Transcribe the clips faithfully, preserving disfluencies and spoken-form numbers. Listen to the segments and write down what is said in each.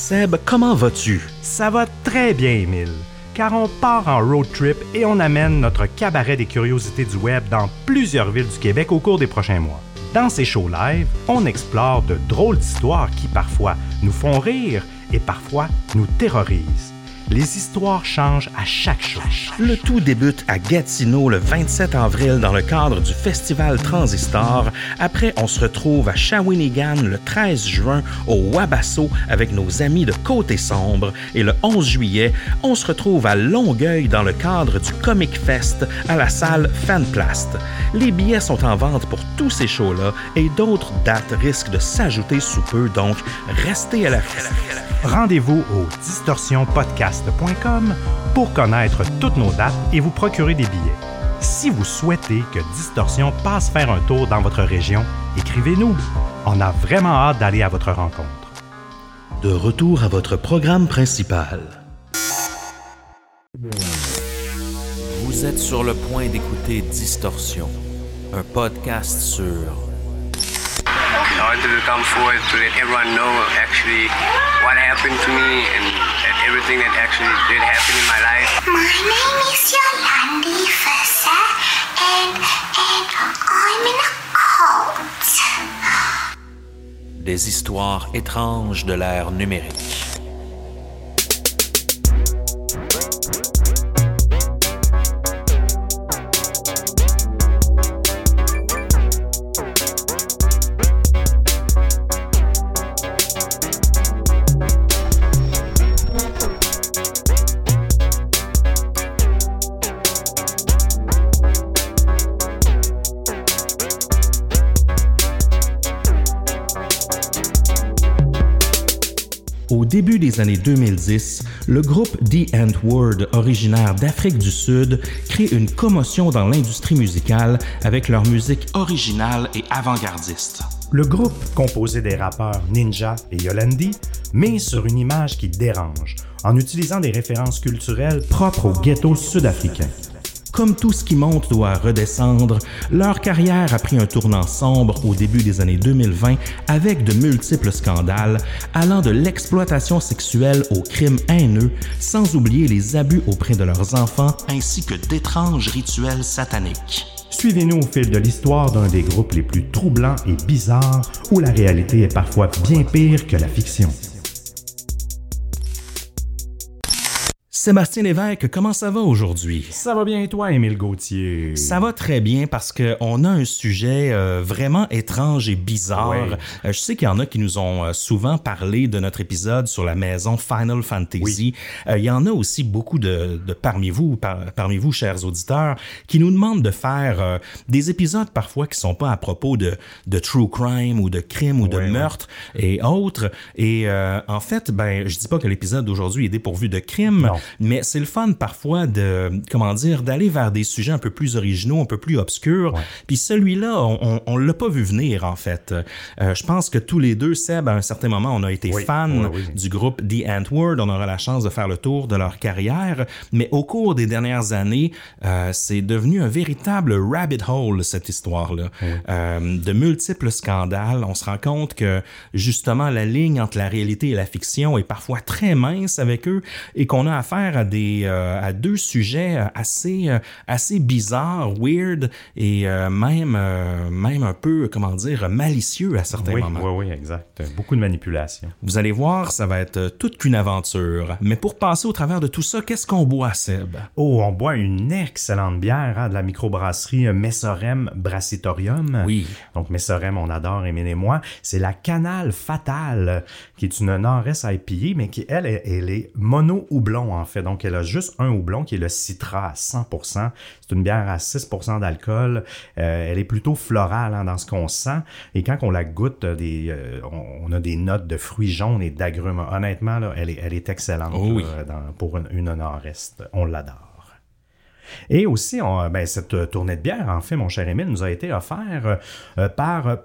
Seb, comment vas-tu? Ça va très bien, Émile, car on part en road trip et on amène notre cabaret des curiosités du web dans plusieurs villes du Québec au cours des prochains mois. Dans ces shows live, on explore de drôles d'histoires qui parfois nous font rire et parfois nous terrorisent. Les histoires changent à chaque show. Le tout débute à Gatineau le vingt-sept avril dans le cadre du Festival Transistor. Après, on se retrouve à Shawinigan le treize juin au Wabasso avec nos amis de Côté Sombre. Et le onze juillet, on se retrouve à Longueuil dans le cadre du Comic Fest à la salle Fanplast. Les billets sont en vente pour tous ces shows-là et d'autres dates risquent de s'ajouter sous peu, donc restez à la fête. Rendez-vous au distorsion podcast point com pour connaître toutes nos dates et vous procurer des billets. Si vous souhaitez que Distorsion passe faire un tour dans votre région, écrivez-nous. On a vraiment hâte d'aller à votre rencontre. De retour à votre programme principal. Vous êtes sur le point d'écouter Distorsion, un podcast sur... I wanted to come forward to let everyone know actually what happened to me and, and everything that actually did happen in my life. My name is Yolandi Fessa and, and I'm in a cult. Des histoires étranges de l'ère numérique. Au début des années deux mille dix, le groupe The N-Word, originaire d'Afrique du Sud, crée une commotion dans l'industrie musicale avec leur musique originale et avant-gardiste. Le groupe, composé des rappeurs Ninja et Yolandi, mise sur une image qui dérange, en utilisant des références culturelles propres au ghetto sud-africain. Comme tout ce qui monte doit redescendre, leur carrière a pris un tournant sombre au début des années deux mille vingt avec de multiples scandales, allant de l'exploitation sexuelle aux crimes haineux, sans oublier les abus auprès de leurs enfants, ainsi que d'étranges rituels sataniques. Suivez-nous au fil de l'histoire d'un des groupes les plus troublants et bizarres, où la réalité est parfois bien pire que la fiction. Sébastien Lévesque, comment ça va aujourd'hui? Ça va bien et toi, Émile Gauthier? Ça va très bien parce qu'on a un sujet euh, vraiment étrange et bizarre. Oui. Euh, je sais qu'il y en a qui nous ont euh, souvent parlé de notre épisode sur la maison Final Fantasy. Oui. Euh, il y en a aussi beaucoup de, de parmi vous, par, parmi vous, chers auditeurs, qui nous demandent de faire euh, des épisodes parfois qui sont pas à propos de, de true crime ou de crime ou de oui, meurtre oui. et autres. Et euh, en fait, ben, je dis pas que l'épisode d'aujourd'hui est dépourvu de crime. Non. Mais c'est le fun parfois de, comment dire, d'aller vers des sujets un peu plus originaux, un peu plus obscurs. Ouais. Puis celui-là, on, on, on l'a pas vu venir, en fait. Euh, je pense que tous les deux, Seb, à un certain moment, on a été oui, fans oui, oui. du groupe The N-Word. On aura la chance de faire le tour de leur carrière. Mais au cours des dernières années, euh, c'est devenu un véritable rabbit hole, cette histoire-là. Oui. Euh, de multiples scandales. On se rend compte que, justement, la ligne entre la réalité et la fiction est parfois très mince avec eux et qu'on a affaire à des euh, à deux sujets assez euh, assez bizarres, weird et euh, même euh, même un peu, comment dire, malicieux à certains oui, moments. Oui, oui, exact. Beaucoup de manipulation. Vous allez voir, ça va être toute qu'une aventure. Mais pour passer au travers de tout ça, qu'est-ce qu'on boit, Seb? Oh, on boit une excellente bière hein, de la microbrasserie Messorem Brassitorium. Oui. Donc Messorem, on adore, Émile et moi. C'est la Canal Fatale, qui est une Nord-Est I P A, mais qui, elle, elle est mono-houblon, en fait. Donc, elle a juste un houblon qui est le Citra à cent pour cent. C'est une bière à six pour cent d'alcool. Euh, elle est plutôt florale hein, dans ce qu'on sent. Et quand on la goûte, des, euh, on a des notes de fruits jaunes et d'agrumes. Honnêtement, là, elle, est, elle est excellente oh oui. là, dans, pour une, une Nord-Est. On l'adore. Et aussi, on, ben, cette tournée de bière, en fait, mon cher Émile, nous a été offerte euh, par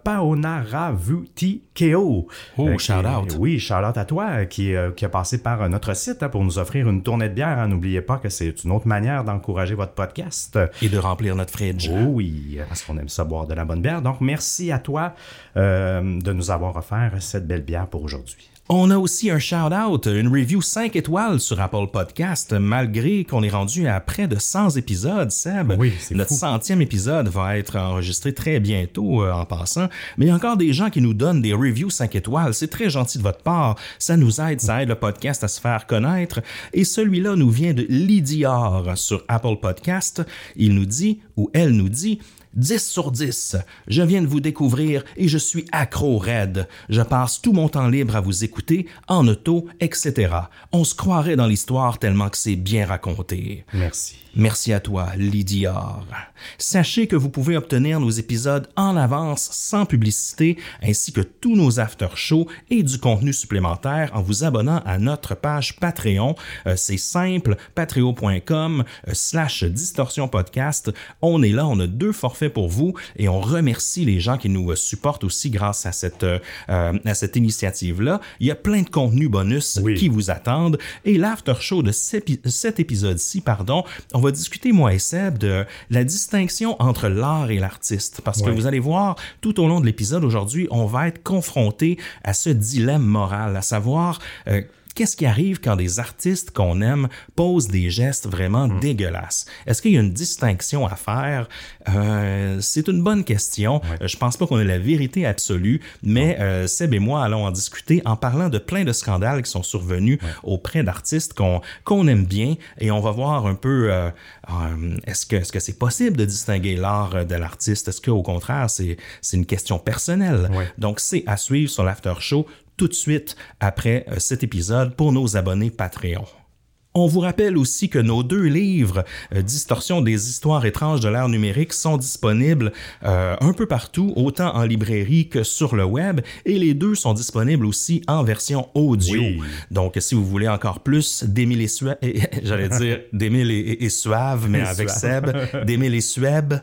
Paonaravuti Keo. Oh, euh, shout-out. Oui, shout-out à toi, qui, euh, qui a passé par notre site hein, pour nous offrir une tournée de bière. Hein. N'oubliez pas que c'est une autre manière d'encourager votre podcast. Et de remplir notre fridge. Oh oui, parce qu'on aime ça boire de la bonne bière. Donc, merci à toi euh, de nous avoir offert cette belle bière pour aujourd'hui. On a aussi un shout-out, une review cinq étoiles sur Apple Podcast, malgré qu'on est rendu à près de cent épisodes, Seb. Oui, c'est Notre fou. centième épisode va être enregistré très bientôt euh, en passant, mais il y a encore des gens qui nous donnent des reviews cinq étoiles. C'est très gentil de votre part. Ça nous aide, ça aide le podcast à se faire connaître. Et celui-là nous vient de Lydior sur Apple Podcast. Il nous dit, ou elle nous dit, dix sur dix. Je viens de vous découvrir et je suis accro raide. Je passe tout mon temps libre à vous écouter, en auto, et cetera. On se croirait dans l'histoire tellement que c'est bien raconté. Merci. Merci à toi, Lydior. Sachez que vous pouvez obtenir nos épisodes en avance sans publicité, ainsi que tous nos after-shows et du contenu supplémentaire en vous abonnant à notre page Patreon. Euh, c'est simple, patreon.com euh, slash distorsion podcast. On est là, on a deux forfaits pour vous et on remercie les gens qui nous supportent aussi grâce à cette, euh, à cette initiative-là. Il y a plein de contenus bonus oui. qui vous attendent. Et l'after-show de cet épisode-ci, pardon, on va discuter, moi et Seb, de la distinction entre l'art et l'artiste. Parce que ouais. vous allez voir, tout au long de l'épisode aujourd'hui, on va être confronté à ce dilemme moral, à savoir... Euh, Qu'est-ce qui arrive quand des artistes qu'on aime posent des gestes vraiment mmh. dégueulasses? Est-ce qu'il y a une distinction à faire? Euh, c'est une bonne question. Ouais. Je pense pas qu'on ait la vérité absolue, mais euh, Seb et moi allons en discuter en parlant de plein de scandales qui sont survenus ouais. auprès d'artistes qu'on qu'on aime bien et on va voir un peu euh, euh, est-ce que est-ce que c'est possible de distinguer l'art de l'artiste? Est-ce qu'au contraire, c'est, c'est une question personnelle? Ouais. Donc, c'est à suivre sur l'After Show tout de suite après cet épisode pour nos abonnés Patreon. On vous rappelle aussi que nos deux livres, euh, Distorsion des histoires étranges de l'ère numérique, sont disponibles euh, un peu partout, autant en librairie que sur le web, et les deux sont disponibles aussi en version audio. Oui. Donc, si vous voulez encore plus d'Émile et Suave, j'allais dire d'Émile et, et, et Suave, mais avec Seb, d'Émile et Sueb,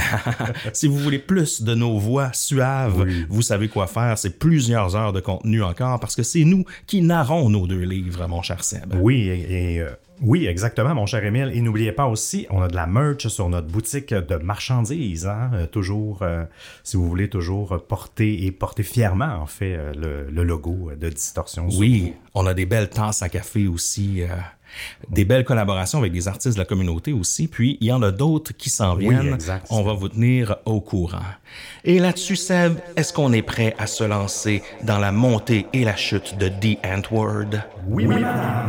si vous voulez plus de nos voix suaves, oui. vous savez quoi faire. C'est plusieurs heures de contenu encore, parce que c'est nous qui narrons nos deux livres, mon cher Seb. Oui, et... et... Oui, exactement, mon cher Émile. Et n'oubliez pas aussi, on a de la merch sur notre boutique de marchandises. Hein? Euh, toujours, euh, si vous voulez, toujours porter et porter fièrement, en fait, euh, le, le logo de Distorsion. Oui, on a des belles tasses à café aussi. Euh... Des belles collaborations avec des artistes de la communauté aussi, puis il y en a d'autres qui s'en viennent. Oui, exact, on va vous tenir au courant. Et là-dessus, Seb, est-ce qu'on est prêt à se lancer dans la montée et la chute de The Antwoord? Oui, oui,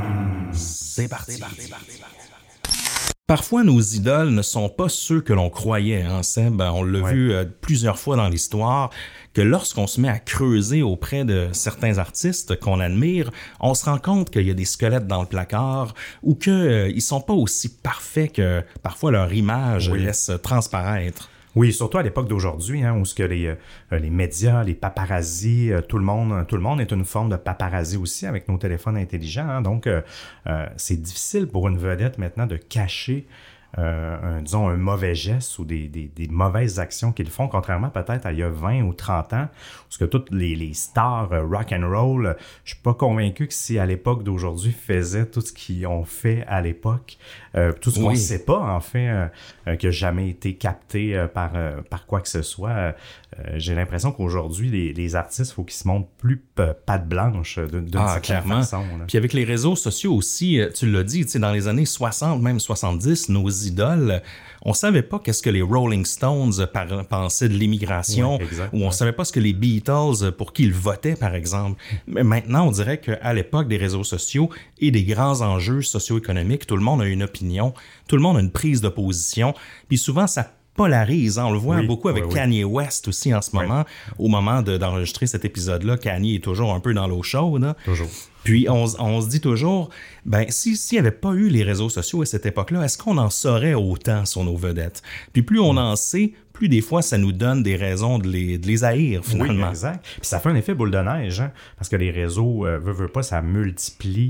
c'est parti. C'est parti. Parfois, nos idoles ne sont pas ceux que l'on croyait, hein, Seb? On l'a ouais. vu euh, plusieurs fois dans l'histoire, que lorsqu'on se met à creuser auprès de certains artistes qu'on admire, on se rend compte qu'il y a des squelettes dans le placard ou qu'ils euh, ne sont pas aussi parfaits que parfois leur image oui. laisse transparaître. Oui, surtout à l'époque d'aujourd'hui, hein, où ce que les, euh, les médias, les paparazzis, euh, tout le monde, tout le monde est une forme de paparazzi aussi avec nos téléphones intelligents. Hein, donc, euh, euh, c'est difficile pour une vedette maintenant de cacher Euh, un, disons, un mauvais geste ou des, des, des mauvaises actions qu'ils font, contrairement peut-être à il y a vingt ou trente ans, parce que toutes les, les stars euh, rock and roll, euh, je suis pas convaincu que si à l'époque d'aujourd'hui faisaient tout ce qu'ils ont fait à l'époque, euh, tout ce oui. qu'on ne sait pas en fait, euh, euh, qui n'a jamais été capté euh, par, euh, par quoi que ce soit, euh, j'ai l'impression qu'aujourd'hui, les, les artistes, il faut qu'ils se montrent plus p- patte blanche d'une, d'une ah, clairement. façon. Là. Puis avec les réseaux sociaux aussi, tu l'as dit, tu sais, dans les années soixante, même soixante-dix, nos idoles, on savait pas qu'est-ce que les Rolling Stones par, pensaient de l'immigration, ouais, exact, ou on ouais. savait pas ce que les Beatles, pour qui ils votaient, par exemple. Mais maintenant, on dirait qu'à l'époque des réseaux sociaux et des grands enjeux socio-économiques, tout le monde a une opinion, tout le monde a une prise de position, puis souvent, ça polarise. Hein? On le voit oui, beaucoup avec oui, Kanye oui. West aussi en ce moment. Oui. Au moment de, d'enregistrer cet épisode-là, Kanye est toujours un peu dans l'eau chaude. Hein? Toujours. Puis on, on se dit toujours, ben si s'il n'y avait pas eu les réseaux sociaux à cette époque-là, est-ce qu'on en saurait autant sur nos vedettes? Puis plus on en sait, plus des fois ça nous donne des raisons de les, de les haïr finalement. Oui, exact. Puis ça fait un effet boule de neige, hein? Parce que les réseaux, euh, veut, veut pas, ça multiplie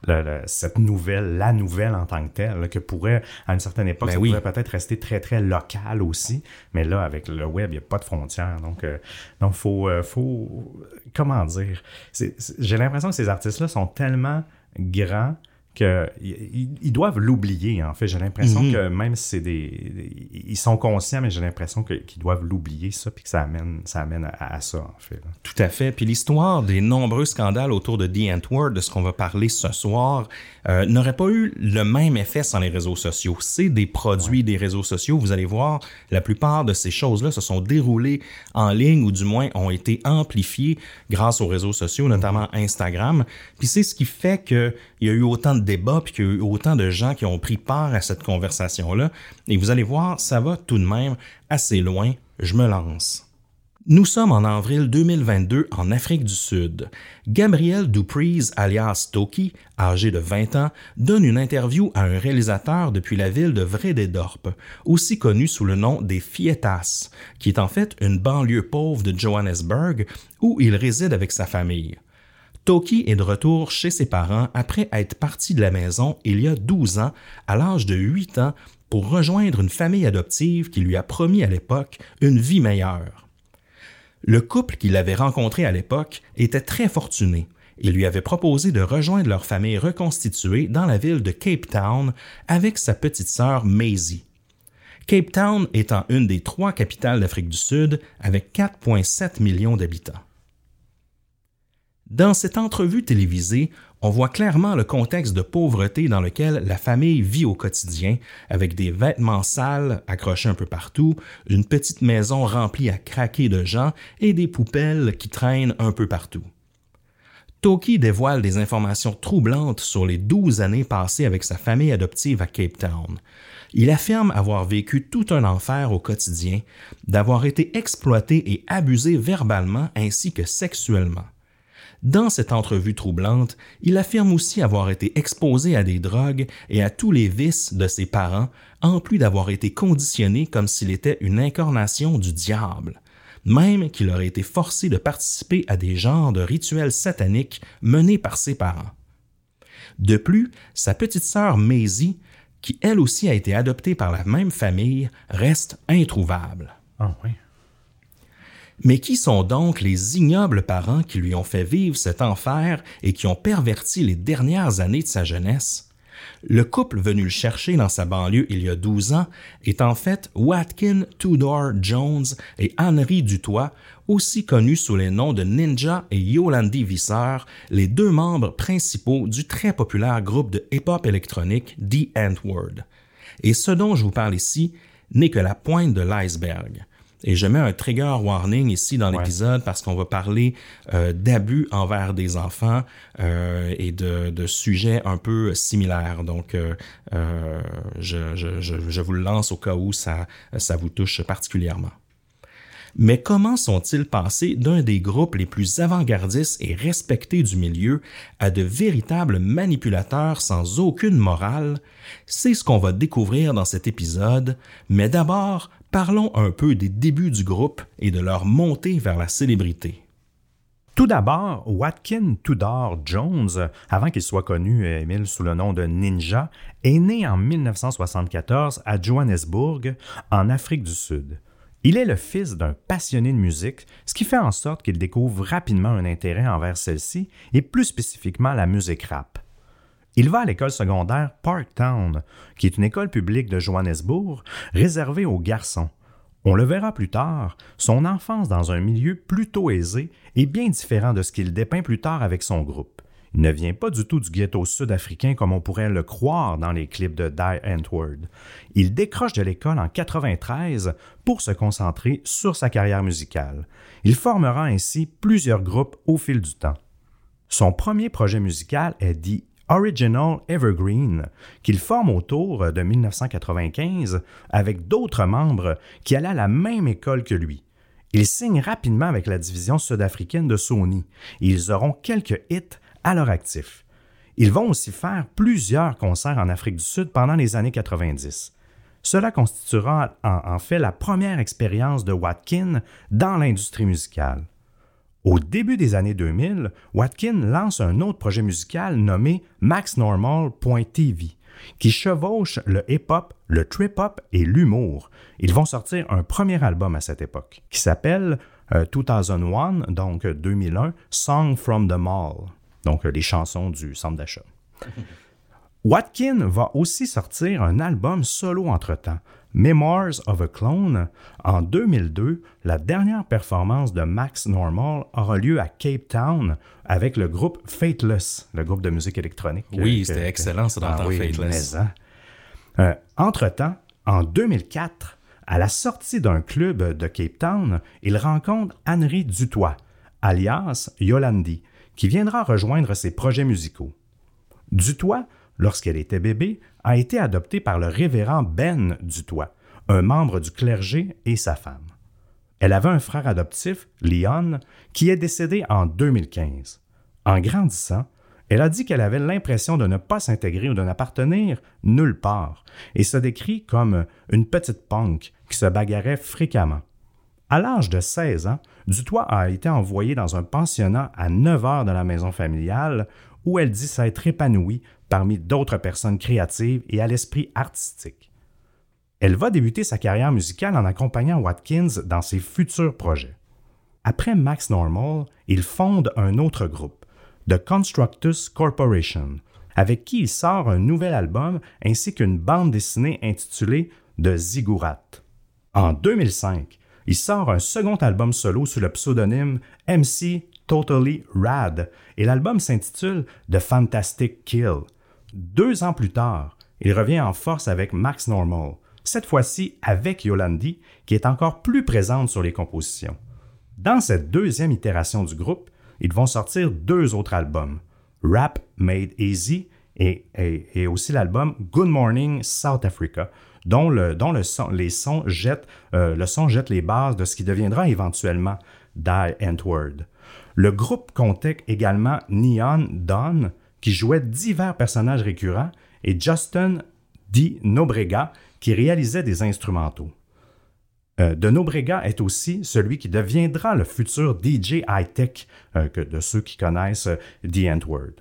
le, le, cette nouvelle, la nouvelle en tant que telle, là, que pourrait, à une certaine époque, ben ça oui. pourrait peut-être rester très, très local aussi, mais là, avec le web, il n'y a pas de frontières. Donc, euh, donc faut, euh, faut, comment dire, c'est, c'est, j'ai l'impression que ces artistes-là sont tellement grands qu'ils ils doivent l'oublier, en fait. J'ai l'impression mm-hmm. que même si c'est des, des... Ils sont conscients, mais j'ai l'impression que, qu'ils doivent l'oublier, ça, puis que ça amène, ça amène à, à ça, en fait. Là. Tout à fait. Puis l'histoire des nombreux scandales autour de The Antwoord, de ce qu'on va parler ce soir, euh, n'aurait pas eu le même effet sans les réseaux sociaux. C'est des produits ouais. des réseaux sociaux. Vous allez voir, la plupart de ces choses-là se sont déroulées en ligne ou du moins ont été amplifiées grâce aux réseaux sociaux, notamment mm-hmm. Instagram. Puis c'est ce qui fait qu'il y a eu autant de débat puis qu'il y a eu autant de gens qui ont pris part à cette conversation-là. Et vous allez voir, ça va tout de même assez loin. Je me lance. Nous sommes en avril deux mille vingt-deux en Afrique du Sud. Gabriel Dupriez, alias Toki, âgé de vingt ans, donne une interview à un réalisateur depuis la ville de Vrededorp, aussi connu sous le nom des Fietas, qui est en fait une banlieue pauvre de Johannesburg où il réside avec sa famille. Toki est de retour chez ses parents après être parti de la maison il y a douze ans, à l'âge de huit ans, pour rejoindre une famille adoptive qui lui a promis à l'époque une vie meilleure. Le couple qu'il avait rencontré à l'époque était très fortuné et lui avait proposé de rejoindre leur famille reconstituée dans la ville de Cape Town avec sa petite sœur Maisie. Cape Town étant une des trois capitales d'Afrique du Sud avec quatre virgule sept millions d'habitants. Dans cette entrevue télévisée, on voit clairement le contexte de pauvreté dans lequel la famille vit au quotidien, avec des vêtements sales accrochés un peu partout, une petite maison remplie à craquer de gens et des poubelles qui traînent un peu partout. Toki dévoile des informations troublantes sur les douze années passées avec sa famille adoptive à Cape Town. Il affirme avoir vécu tout un enfer au quotidien, d'avoir été exploité et abusé verbalement ainsi que sexuellement. Dans cette entrevue troublante, il affirme aussi avoir été exposé à des drogues et à tous les vices de ses parents, en plus d'avoir été conditionné comme s'il était une incarnation du diable, même qu'il aurait été forcé de participer à des genres de rituels sataniques menés par ses parents. De plus, sa petite sœur Maisie, qui elle aussi a été adoptée par la même famille, reste introuvable. Ah oui. Mais qui sont donc les ignobles parents qui lui ont fait vivre cet enfer et qui ont perverti les dernières années de sa jeunesse? Le couple venu le chercher dans sa banlieue il y a douze ans est en fait Watkin Tudor Jones et Henry Dutoit, aussi connus sous les noms de Ninja et Yolandi Visser, les deux membres principaux du très populaire groupe de hip-hop électronique The Antwoord. Et ce dont je vous parle ici n'est que la pointe de l'iceberg. Et je mets un trigger warning ici dans l'épisode ouais. parce qu'on va parler euh, d'abus envers des enfants euh, et de, de sujets un peu similaires. Donc, euh, euh, je, je, je, je vous le lance au cas où ça, ça vous touche particulièrement. Mais comment sont-ils passés d'un des groupes les plus avant-gardistes et respectés du milieu à de véritables manipulateurs sans aucune morale? C'est ce qu'on va découvrir dans cet épisode, mais d'abord, parlons un peu des débuts du groupe et de leur montée vers la célébrité. Tout d'abord, Watkin Tudor Jones, avant qu'il soit connu, Émile, sous le nom de Ninja, est né en dix-neuf cent soixante-quatorze à Johannesburg, en Afrique du Sud. Il est le fils d'un passionné de musique, ce qui fait en sorte qu'il découvre rapidement un intérêt envers celle-ci et plus spécifiquement la musique rap. Il va à l'école secondaire Parktown, qui est une école publique de Johannesburg réservée aux garçons. On le verra plus tard, son enfance dans un milieu plutôt aisé est bien différent de ce qu'il dépeint plus tard avec son groupe. Il ne vient pas du tout du ghetto sud-africain comme on pourrait le croire dans les clips de The Antwoord. Il décroche de l'école en quatre-vingt-treize pour se concentrer sur sa carrière musicale. Il formera ainsi plusieurs groupes au fil du temps. Son premier projet musical est The Original Evergreen, qu'il forme autour de dix-neuf cent quatre-vingt-quinze avec d'autres membres qui allaient à la même école que lui. Il signe rapidement avec la division sud-africaine de Sony et ils auront quelques hits à leur actif. Ils vont aussi faire plusieurs concerts en Afrique du Sud pendant les années quatre-vingt-dix. Cela constituera en, en fait la première expérience de Watkin dans l'industrie musicale. Au début des années deux mille, Watkins lance un autre projet musical nommé Max Normal point T V, qui chevauche le hip-hop, le trip-hop et l'humour. Ils vont sortir un premier album à cette époque, qui s'appelle euh, deux mille un, donc deux mille un, Song from the Mall, donc euh, les chansons du centre d'achat. Watkins va aussi sortir un album solo entre-temps, Memoirs of a Clone. En deux mille deux, la dernière performance de Max Normal aura lieu à Cape Town avec le groupe Fateless, le groupe de musique électronique. Oui, que, c'était que, excellent, ça, d'entendre ah, oui, Fateless. Mais, hein. euh, entre-temps, en deux mille quatre, à la sortie d'un club de Cape Town, il rencontre Anne-Marie Dutoit, alias Yolandi, qui viendra rejoindre ses projets musicaux. Dutoit, lorsqu'elle était bébé, a été adoptée par le révérend Ben Dutoit, un membre du clergé et sa femme. Elle avait un frère adoptif, Leon, qui est décédé en deux mille quinze. En grandissant, elle a dit qu'elle avait l'impression de ne pas s'intégrer ou de n'appartenir nulle part et se décrit comme une petite punk qui se bagarrait fréquemment. À l'âge de seize ans, Dutoit a été envoyée dans un pensionnat à neuf heures de la maison familiale où elle dit s'être épanouie parmi d'autres personnes créatives et à l'esprit artistique. Elle va débuter sa carrière musicale en accompagnant Watkins dans ses futurs projets. Après Max Normal, il fonde un autre groupe, The Constructus Corporation, avec qui il sort un nouvel album ainsi qu'une bande dessinée intitulée The Ziggurat. En deux mille cinq, il sort un second album solo sous le pseudonyme M C Totally Rad et l'album s'intitule The Fantastic Kill. Deux ans plus tard, il revient en force avec Max Normal, cette fois-ci avec Yolandi, qui est encore plus présente sur les compositions. Dans cette deuxième itération du groupe, ils vont sortir deux autres albums, Rap Made Easy et, et, et aussi l'album Good Morning South Africa, dont le, dont le, son, les sons jettent, euh, le son jette les bases de ce qui deviendra éventuellement Die Antwoord. Le groupe comptait également Neon Dawn, qui jouait divers personnages récurrents, et Justin Di Nobrega, qui réalisait des instrumentaux. Euh, de Nobrega est aussi celui qui deviendra le futur D J high-tech euh, que de ceux qui connaissent euh, The Antwoord.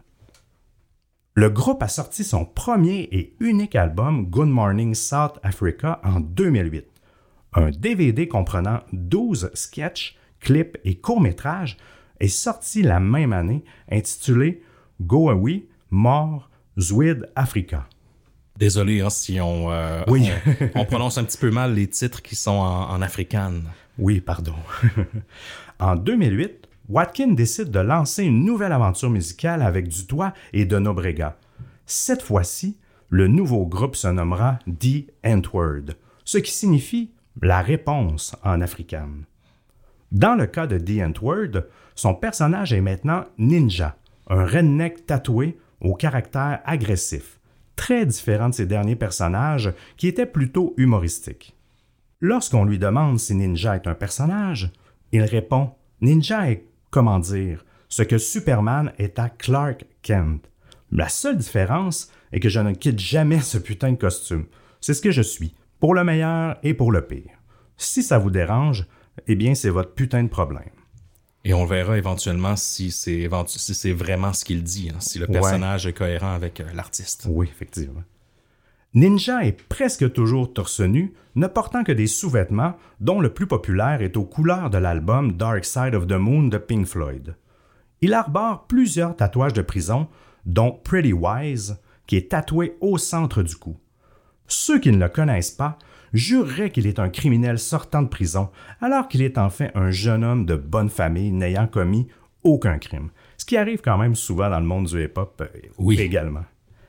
Le groupe a sorti son premier et unique album Good Morning South Africa en deux mille huit. Un D V D comprenant douze sketchs, clips et courts-métrages est sorti la même année, intitulé Go Away, More, Zwid Africa. Désolé hein, si on, euh, oui. on, on prononce un petit peu mal les titres qui sont en, en afrikaans. Oui, pardon. En deux mille huit, Watkins décide de lancer une nouvelle aventure musicale avec Dutoit et de Nobrega. Cette fois-ci, le nouveau groupe se nommera The Antwoord, ce qui signifie la réponse en afrikaans. Dans le cas de The Antwoord, son personnage est maintenant Ninja, un redneck tatoué au caractère agressif, très différent de ses derniers personnages qui étaient plutôt humoristiques. Lorsqu'on lui demande si Ninja est un personnage, il répond « Ninja est, comment dire, ce que Superman est à Clark Kent. La seule différence est que je ne quitte jamais ce putain de costume. C'est ce que je suis, pour le meilleur et pour le pire. Si ça vous dérange, eh bien c'est votre putain de problème. » Et on verra éventuellement si c'est, éventu- si c'est vraiment ce qu'il dit, hein, si le personnage ouais. est cohérent avec euh, l'artiste. Oui, effectivement. Ninja est presque toujours torse nu, ne portant que des sous-vêtements, dont le plus populaire est aux couleurs de l'album Dark Side of the Moon de Pink Floyd. Il arbore plusieurs tatouages de prison, dont Pretty Wise, qui est tatoué au centre du cou. Ceux qui ne le connaissent pas jureraient qu'il est un criminel sortant de prison, alors qu'il est en fait un jeune homme de bonne famille n'ayant commis aucun crime, ce qui arrive quand même souvent dans le monde du hip-hop oui. également.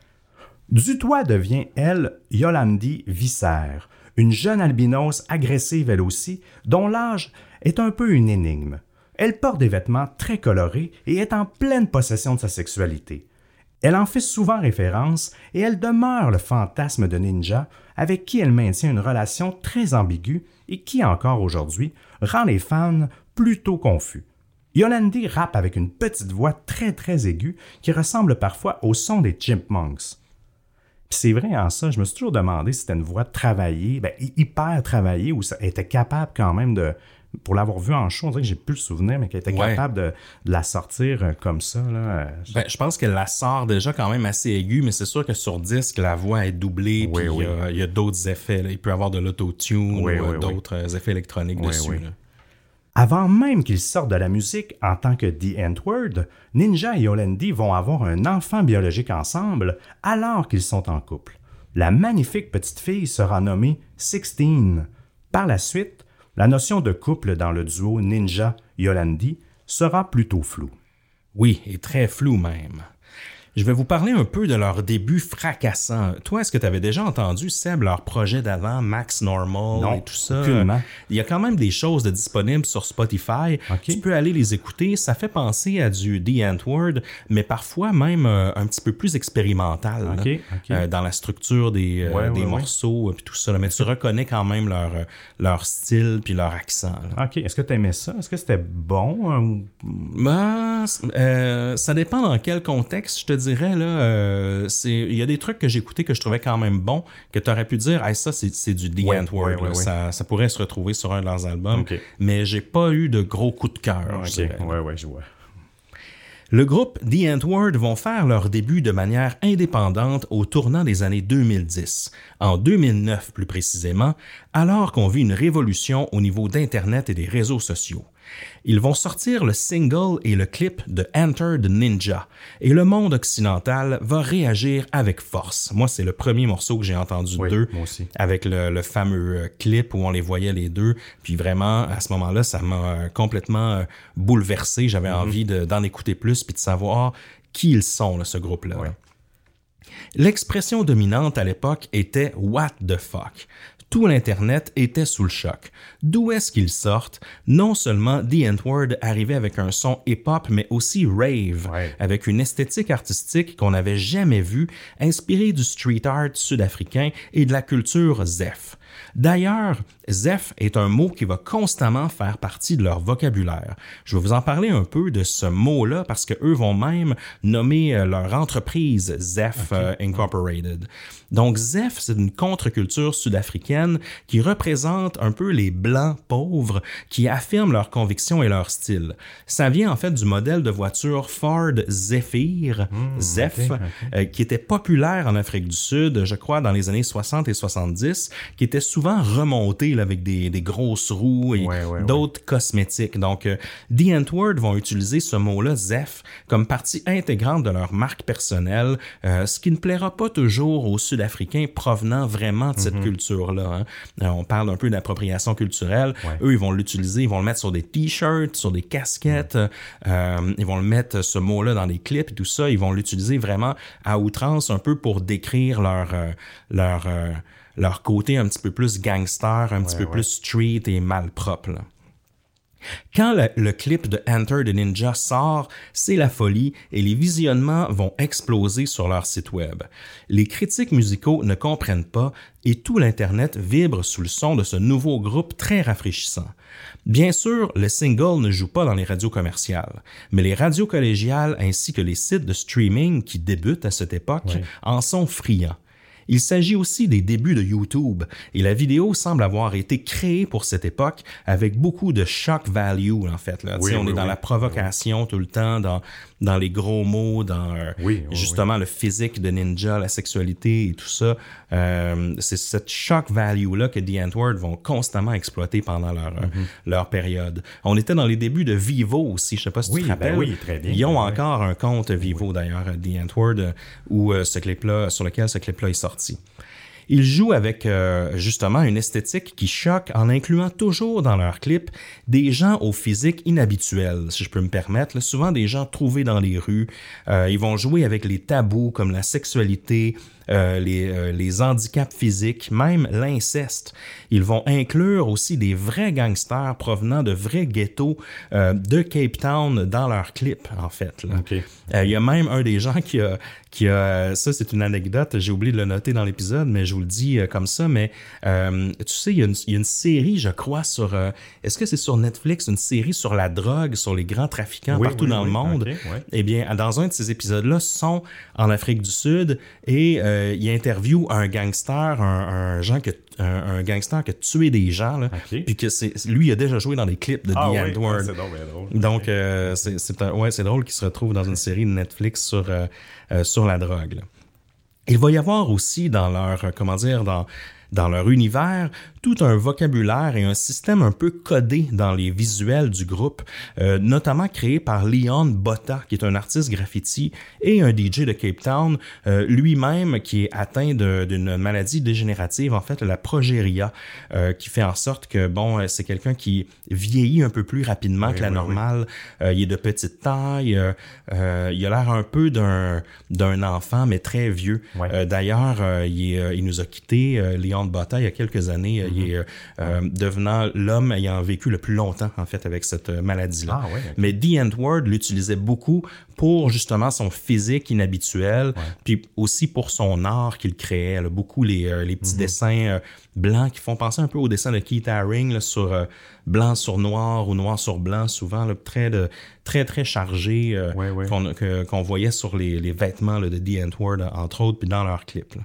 Dutoit devient, elle, Yolandi Visser, une jeune albinos agressive elle aussi, dont l'âge est un peu une énigme. Elle porte des vêtements très colorés et est en pleine possession de sa sexualité. Elle en fait souvent référence et elle demeure le fantasme de Ninja avec qui elle maintient une relation très ambiguë et qui, encore aujourd'hui, rend les fans plutôt confus. Yolandi rappe avec une petite voix très très aiguë qui ressemble parfois au son des Chipmunks. Puis c'est vrai en ça, je me suis toujours demandé si c'était une voix travaillée, ben, hyper travaillée ou ça était capable quand même de, pour l'avoir vu en show, on dirait que j'ai plus le souvenir, mais qu'elle était Ouais. capable de, de la sortir euh, comme ça. Là, euh, Ben, je pense qu'elle la sort déjà quand même assez aiguë, mais c'est sûr que sur disque, la voix est doublée, Oui, puis oui. euh, il y a d'autres effets. Là. Il peut y avoir de l'autotune Oui, ou euh, oui, d'autres euh, effets électroniques Oui, dessus. oui. là. Avant même qu'ils sortent de la musique en tant que The N-Word, Ninja et Yolandi vont avoir un enfant biologique ensemble alors qu'ils sont en couple. La magnifique petite fille sera nommée Sixteen. Par la suite, la notion de couple dans le duo Ninja-Yolandi sera plutôt floue. Oui, et très flou même. Je vais vous parler un peu de leur début fracassant. Toi, est-ce que tu avais déjà entendu, Seb, leur projet d'avant, Max Normal Non, et tout ça? aucunement. Il y a quand même des choses de disponibles sur Spotify. Ok. Tu peux aller les écouter. Ça fait penser à du The N-Word, mais parfois même euh, un petit peu plus expérimental Ok, là, ok. euh, dans la structure des, euh, Ouais, des ouais, morceaux et tout ça. là. Mais tu reconnais quand même leur, euh, leur style puis leur accent. là. OK. Est-ce que tu aimais ça? Est-ce que c'était bon? hein, ou- Ben, euh, ça dépend dans quel contexte, je te dirais. Là, euh, c'est, il y a des trucs que j'ai écoutés que je trouvais quand même bons, que tu aurais pu dire, hey, ça, c'est, c'est du The Ouais, N-Word. ouais, là. ouais, ouais. Ça, ça pourrait se retrouver sur un de leurs albums. Ok. Mais j'ai pas eu de gros coup de cœur. je OK. dirais. Ouais, ouais, je vois. Le groupe The N-Word vont faire leur début de manière indépendante au tournant des années deux mille dix, en deux mille neuf plus précisément, alors qu'on vit une révolution au niveau d'Internet et des réseaux sociaux. Ils vont sortir le single et le clip de Enter the Ninja, et le monde occidental va réagir avec force. Moi, c'est le premier morceau que j'ai entendu Oui, d'eux, moi aussi. avec le, le fameux euh, clip où on les voyait les deux. Puis vraiment, à ce moment-là, ça m'a euh, complètement euh, bouleversé. J'avais Mm-hmm. envie de- d'en écouter plus puis de savoir qui ils sont, là, ce groupe-là. Ouais. L'expression dominante à l'époque était « What the fuck ». Tout l'Internet était sous le choc. D'où est-ce qu'ils sortent? Non seulement The N-Word arrivait avec un son hip-hop, mais aussi rave, Ouais. avec une esthétique artistique qu'on n'avait jamais vue, inspirée du street art sud-africain et de la culture Zef. D'ailleurs, Zef est un mot qui va constamment faire partie de leur vocabulaire. Je vais vous en parler un peu de ce mot-là parce que eux vont même nommer euh, leur entreprise Zef euh, Incorporated. Donc Zef, c'est une contre-culture sud-africaine qui représente un peu les blancs pauvres qui affirment leurs convictions et leur style. Ça vient en fait du modèle de voiture Ford Zephyr, Zef, ok, ok. euh, qui était populaire en Afrique du Sud, je crois, dans les années soixante et soixante-dix, qui était souvent remonté là, avec des, des grosses roues et Ouais, ouais, d'autres cosmétiques. Donc, euh, The N-Word vont utiliser ce mot-là, Zef, comme partie intégrante de leur marque personnelle, euh, ce qui ne plaira pas toujours aux Sud-Africains provenant vraiment de cette culture-là. hein. Euh, on parle un peu d'appropriation culturelle. Ouais. Eux, ils vont l'utiliser, ils vont le mettre sur des t-shirts, sur des casquettes, euh, ils vont le mettre, ce mot-là, dans des clips et tout ça. Ils vont l'utiliser vraiment à outrance, un peu pour décrire leur, euh, leur, euh, leur côté un petit peu plus gangster, un petit peu ouais. plus street et malpropre. là. Quand le, le clip de Enter the Ninja sort, c'est la folie et les visionnements vont exploser sur leur site web. Les critiques musicaux ne comprennent pas et tout l'Internet vibre sous le son de ce nouveau groupe très rafraîchissant. Bien sûr, le single ne joue pas dans les radios commerciales, mais les radios collégiales ainsi que les sites de streaming qui débutent à cette époque Ouais. en sont friands. Il s'agit aussi des débuts de YouTube, et la vidéo semble avoir été créée pour cette époque avec beaucoup de shock value, en fait. Là. Tu Oui, sais, on oui, est dans oui. la provocation tout le temps, dans, dans les gros mots, dans euh, Oui, oui, justement le physique de ninja, la sexualité et tout ça. Euh, c'est cette shock value-là que The N-Word vont constamment exploiter pendant leur, euh, leur période. On était dans les débuts de Vivo aussi, je sais pas si Oui, tu te rappelles. ben oui, très bien. Ils ont Ouais. encore un compte Vivo d'ailleurs, The N-Word, euh, où euh, ce clip-là, sur lequel ce clip-là est sorti. Ils jouent avec euh, justement une esthétique qui choque en incluant toujours dans leurs clips des gens au physique inhabituel, si je peux me permettre. Là, souvent des gens trouvés dans les rues. Euh, ils vont jouer avec les tabous comme la sexualité, euh, les, euh, les handicaps physiques, même l'inceste. Ils vont inclure aussi des vrais gangsters provenant de vrais ghettos euh, de Cape Town dans leurs clips, en fait. là. OK. Euh, Il y a même un des gens qui a, qui a... Ça, c'est une anecdote, j'ai oublié de le noter dans l'épisode, mais je vous le dis euh, comme ça. Mais euh, tu sais, il y, a une, il y a une série, je crois, sur... Euh, est-ce que c'est sur Netflix, une série sur la drogue, sur les grands trafiquants oui, partout dans oui, le monde? OK, ouais. Eh bien, dans un de ces épisodes-là, sont en Afrique du Sud et euh, euh, il interviewe un gangster, un, un, gens que, un, un gangster qui a tué des gens, là, okay. puis que c'est, lui, il a déjà joué dans des clips de ah, The oui. N-Word. Ah, c'est drôle, c'est drôle. Donc, euh, c'est, c'est, un, ouais, c'est drôle qu'il se retrouve dans une série de Netflix sur, euh, euh, sur la drogue. Là. Il va y avoir aussi dans leur, comment dire, dans... dans leur univers, tout un vocabulaire et un système un peu codé dans les visuels du groupe, euh, notamment créé par Leon Botta, qui est un artiste graffiti et un D J de Cape Town, euh, lui-même qui est atteint de, d'une maladie dégénérative, en fait, la progéria, euh, qui fait en sorte que, bon, c'est quelqu'un qui vieillit un peu plus rapidement oui, que la oui, normale. Oui. Euh, il est de petite taille, euh, euh, il a l'air un peu d'un, d'un enfant, mais très vieux. Oui. Euh, d'ailleurs, euh, il, est, il nous a quittés, euh, Leon Botta, il y a quelques années. Mm-hmm. Il est euh, devenant l'homme ayant vécu le plus longtemps, en fait, avec cette maladie-là. Ah, ouais, okay. Mais The N-Word l'utilisait beaucoup pour, justement, son physique inhabituel, ouais. puis aussi pour son art qu'il créait. Là, beaucoup les, euh, les petits mm-hmm. dessins euh, blancs qui font penser un peu aux dessins de Keith Haring, là, sur euh, blanc sur noir ou noir sur blanc, souvent, là, très, de, très, très chargé, euh, ouais, ouais. Qu'on, que, qu'on voyait sur les, les vêtements là, de The N-Word, entre autres, puis dans leurs clips. Là.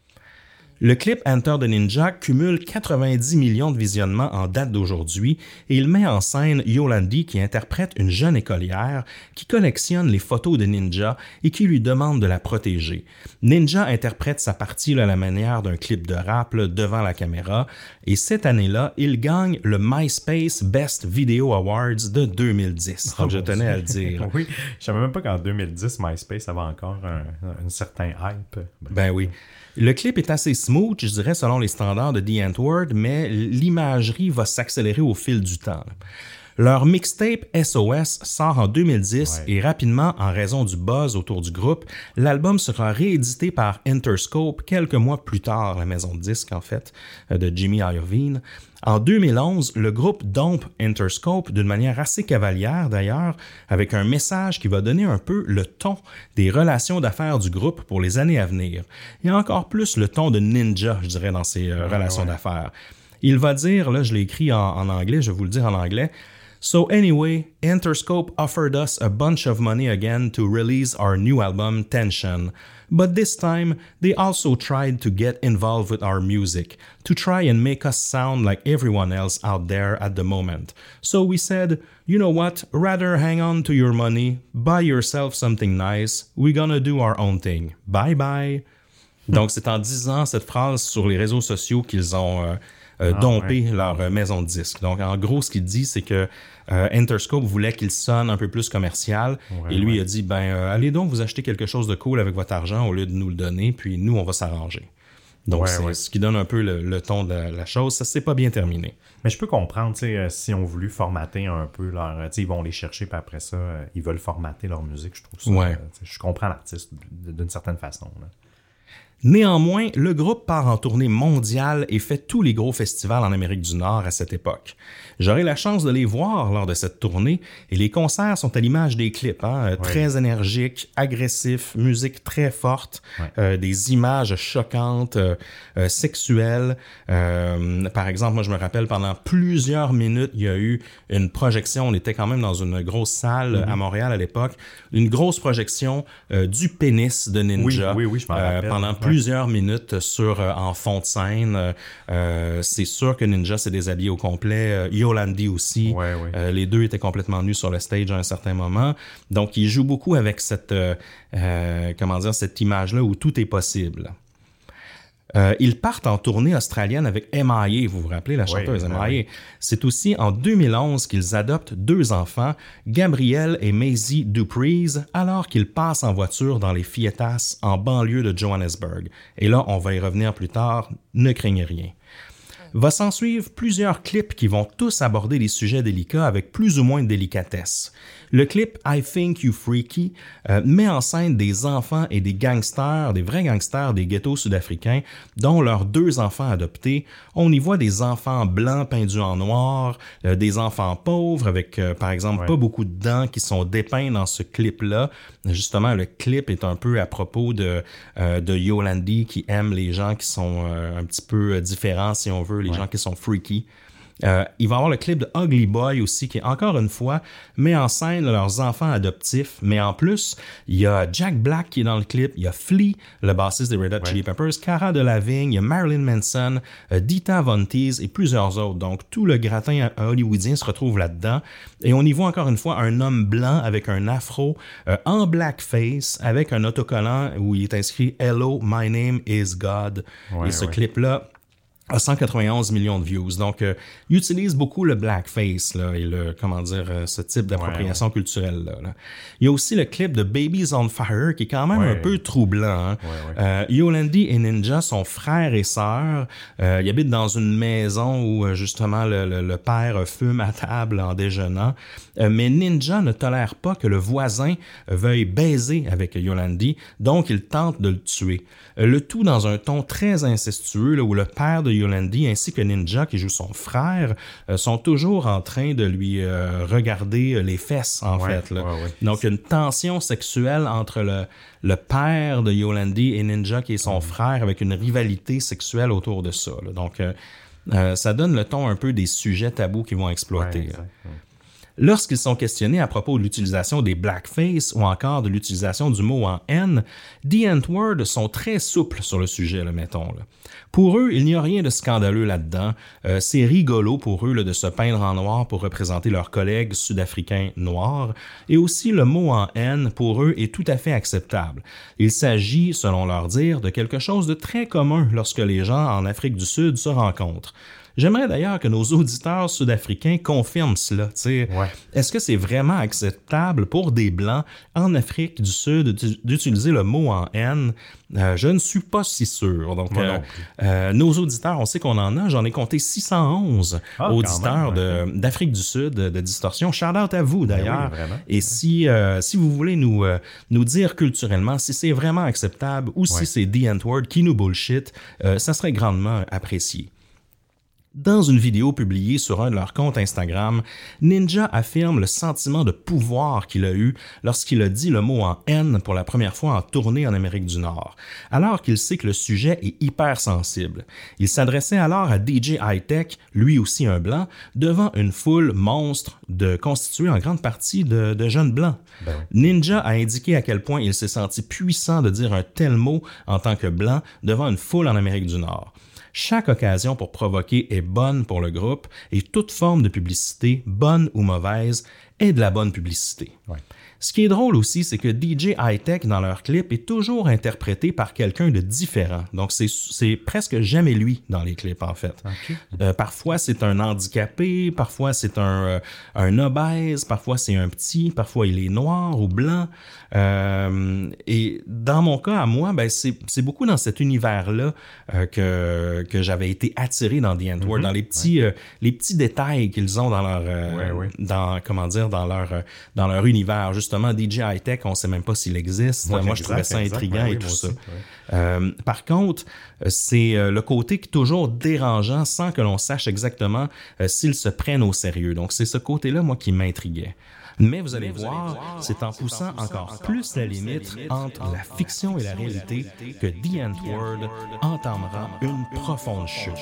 Le clip Enter the Ninja cumule quatre-vingt-dix millions de visionnements en date d'aujourd'hui et il met en scène Yolandi qui interprète une jeune écolière qui collectionne les photos de Ninja et qui lui demande de la protéger. Ninja interprète sa partie là, à la manière d'un clip de rap là, devant la caméra et cette année-là, il gagne le MySpace Best Video Awards de deux mille dix. Donc, oh, je tenais à le dire. Oui, je savais même pas qu'en deux mille dix, MySpace avait encore un, un certain hype. Ben oui. Le clip est assez smooth, je dirais, selon les standards de The N-Word, mais l'imagerie va s'accélérer au fil du temps. Leur mixtape S O S sort en deux mille dix ouais. et rapidement, en raison du buzz autour du groupe, l'album sera réédité par Interscope quelques mois plus tard, la maison de disques en fait, de Jimmy Iovine. En deux mille onze, le groupe dompe Interscope d'une manière assez cavalière d'ailleurs, avec un message qui va donner un peu le ton des relations d'affaires du groupe pour les années à venir. Et encore plus le ton de Ninja, je dirais, dans ces euh, ouais, relations ouais. d'affaires. Il va dire, là je l'ai écrit en, en anglais, je vais vous le dire en anglais, So anyway, Interscope offered us a bunch of money again to release our new album, Tension. But this time, they also tried to get involved with our music, to try and make us sound like everyone else out there at the moment. So we said, you know what, rather hang on to your money, buy yourself something nice, we're gonna do our own thing. Bye bye. Donc c'est en disant cette phrase sur les réseaux sociaux qu'ils ont... Euh, Euh, ah, domper ouais. leur euh, maison de disques. Donc, en gros, ce qu'il dit, c'est que euh, Interscope voulait qu'il sonne un peu plus commercial. Ouais, et lui, ouais. il a dit, ben, euh, allez donc vous acheter quelque chose de cool avec votre argent au lieu de nous le donner, puis nous, on va s'arranger. Donc, ouais, c'est ouais. ce qui donne un peu le, le ton de la, la chose. Ça s'est pas bien terminé. Mais je peux comprendre, tu sais, euh, si on voulu formater un peu leur... Tu sais, ils vont les chercher, puis après ça, euh, ils veulent formater leur musique, je trouve ça. Ouais. Euh, je comprends l'artiste d'une certaine façon, là. Néanmoins, le groupe part en tournée mondiale et fait tous les gros festivals en Amérique du Nord à cette époque. J'aurai la chance de les voir lors de cette tournée et les concerts sont à l'image des clips, hein, ouais. très énergiques, agressifs, musique très forte, ouais. euh, des images choquantes, euh, euh, sexuelles. Euh, par exemple, moi je me rappelle pendant plusieurs minutes, il y a eu une projection, on était quand même dans une grosse salle mm-hmm. à Montréal à l'époque, une grosse projection euh, du pénis de Ninja. Oui, oui, oui, je m'en rappelle. Euh, pendant ouais. plusieurs minutes sur euh, en fond de scène. Euh, c'est sûr que Ninja s'est déshabillé au complet. Euh, Yolandi aussi. Ouais, ouais. Euh, les deux étaient complètement nus sur le stage à un certain moment. Donc, il joue beaucoup avec cette, euh, euh, comment dire, cette image-là où tout est possible. Euh, ils partent en tournée australienne avec M I A, vous vous rappelez, la chanteuse oui, M I A. Oui. C'est aussi en deux mille onze qu'ils adoptent deux enfants, Gabrielle et Maisie Dupreez, alors qu'ils passent en voiture dans les Fietas en banlieue de Johannesburg. Et là, on va y revenir plus tard, ne craignez rien. Va s'en suivre plusieurs clips qui vont tous aborder des sujets délicats avec plus ou moins de délicatesse. Le clip I Think You Freaky euh, met en scène des enfants et des gangsters, des vrais gangsters des ghettos sud-africains, dont leurs deux enfants adoptés. On y voit des enfants blancs peints en noir, euh, des enfants pauvres avec, euh, par exemple, ouais. pas beaucoup de dents qui sont dépeints dans ce clip-là. Justement, le clip est un peu à propos de, euh, de Yolandi qui aime les gens qui sont euh, un petit peu différents, si on veut, les ouais. gens qui sont freaky. Euh, il va y avoir le clip de Ugly Boy aussi, qui, encore une fois, met en scène leurs enfants adoptifs. Mais en plus, il y a Jack Black qui est dans le clip, il y a Flea, le bassiste des Red Hot ouais. Chili Peppers, Cara Delevingne, il y a Marilyn Manson, euh, Dita Von Teese et plusieurs autres. Donc, tout le gratin hollywoodien se retrouve là-dedans. Et on y voit encore une fois un homme blanc avec un afro euh, en blackface, avec un autocollant où il est inscrit « Hello, my name is God ouais, ». Et ce ouais. clip-là à cent quatre-vingt-onze millions de views. Donc, euh, il utilise beaucoup le blackface là, et le, comment dire, euh, ce type d'appropriation ouais, ouais. culturelle. Là, là. Il y a aussi le clip de Babies on Fire qui est quand même ouais. un peu troublant. Hein. Ouais, ouais. Euh, Yolandi et Ninja sont frères et sœurs. Euh, ils habitent dans une maison où justement le, le, le père fume à table en déjeunant. Euh, mais Ninja ne tolère pas que le voisin veuille baiser avec Yolandi, donc il tente de le tuer. Euh, le tout dans un ton très incestueux là, où le père de Yolandi ainsi que Ninja, qui joue son frère, euh, sont toujours en train de lui euh, regarder les fesses, en ouais, fait. Là. Ouais, ouais. Donc, une tension sexuelle entre le, le père de Yolandi et Ninja, qui est son mmh. frère, avec une rivalité sexuelle autour de ça. Là. Donc, euh, euh, ça donne le ton un peu des sujets tabous qu'ils vont exploiter. Ouais, lorsqu'ils sont questionnés à propos de l'utilisation des blackface ou encore de l'utilisation du mot en N, The N-Word sont très souples sur le sujet, là, mettons. Là. Pour eux, il n'y a rien de scandaleux là-dedans. Euh, c'est rigolo pour eux là, de se peindre en noir pour représenter leurs collègues sud-africains noirs. Et aussi, le mot en N, pour eux, est tout à fait acceptable. Il s'agit, selon leur dire, de quelque chose de très commun lorsque les gens en Afrique du Sud se rencontrent. J'aimerais d'ailleurs que nos auditeurs sud-africains confirment cela. Ouais. Est-ce que c'est vraiment acceptable pour des Blancs en Afrique du Sud d'utiliser le mot en N? Euh, je ne suis pas si sûr. Donc, euh, euh, nos auditeurs, on sait qu'on en a. J'en ai compté six cent onze ah, auditeurs même, de, d'Afrique du Sud de Distorsion. Shout out à vous d'ailleurs. Oui, et si, euh, si vous voulez nous, euh, nous dire culturellement si c'est vraiment acceptable ou ouais. si c'est The N-Word qui nous bullshit, euh, ça serait grandement apprécié. Dans une vidéo publiée sur un de leurs comptes Instagram, Ninja affirme le sentiment de pouvoir qu'il a eu lorsqu'il a dit le mot en N pour la première fois en tournée en Amérique du Nord, alors qu'il sait que le sujet est hyper sensible. Il s'adressait alors à D J Hi-Tech, lui aussi un blanc, devant une foule monstre de constituée en grande partie de, de jeunes blancs. Ben oui. Ninja a indiqué à quel point il s'est senti puissant de dire un tel mot en tant que blanc devant une foule en Amérique du Nord. Chaque occasion pour provoquer est bonne pour le groupe et toute forme de publicité, bonne ou mauvaise, est de la bonne publicité. Ouais. Ce qui est drôle aussi, c'est que D J Hi-Tech, dans leur clip, est toujours interprété par quelqu'un de différent. Donc, c'est, c'est presque jamais lui dans les clips, en fait. Okay. Euh, parfois, c'est un handicapé, parfois, c'est un, euh, un obèse, parfois, c'est un petit, parfois, il est noir ou blanc. Euh, et dans mon cas, à moi, ben, c'est, c'est beaucoup dans cet univers-là euh, que, que j'avais été attiré dans The N-Word, mm-hmm. dans les petits, ouais. euh, les petits détails qu'ils ont dans leur, euh, ouais, ouais. dans, comment dire, dans leur, euh, dans leur univers. Justement, D J Hi-Tech, on ne sait même pas s'il existe. Ouais, moi, exact, je trouvais ça exact, intriguant ouais, et oui, tout ça. Aussi, ouais. euh, par contre, c'est euh, le côté qui est toujours dérangeant sans que l'on sache exactement euh, s'ils se prennent au sérieux. Donc, c'est ce côté-là, moi, qui m'intriguait. Mais vous allez, Mais vous voir, allez voir, c'est en poussant, en poussant encore, encore plus la limite entre la fiction et la réalité que The N-Word entamera une profonde chute.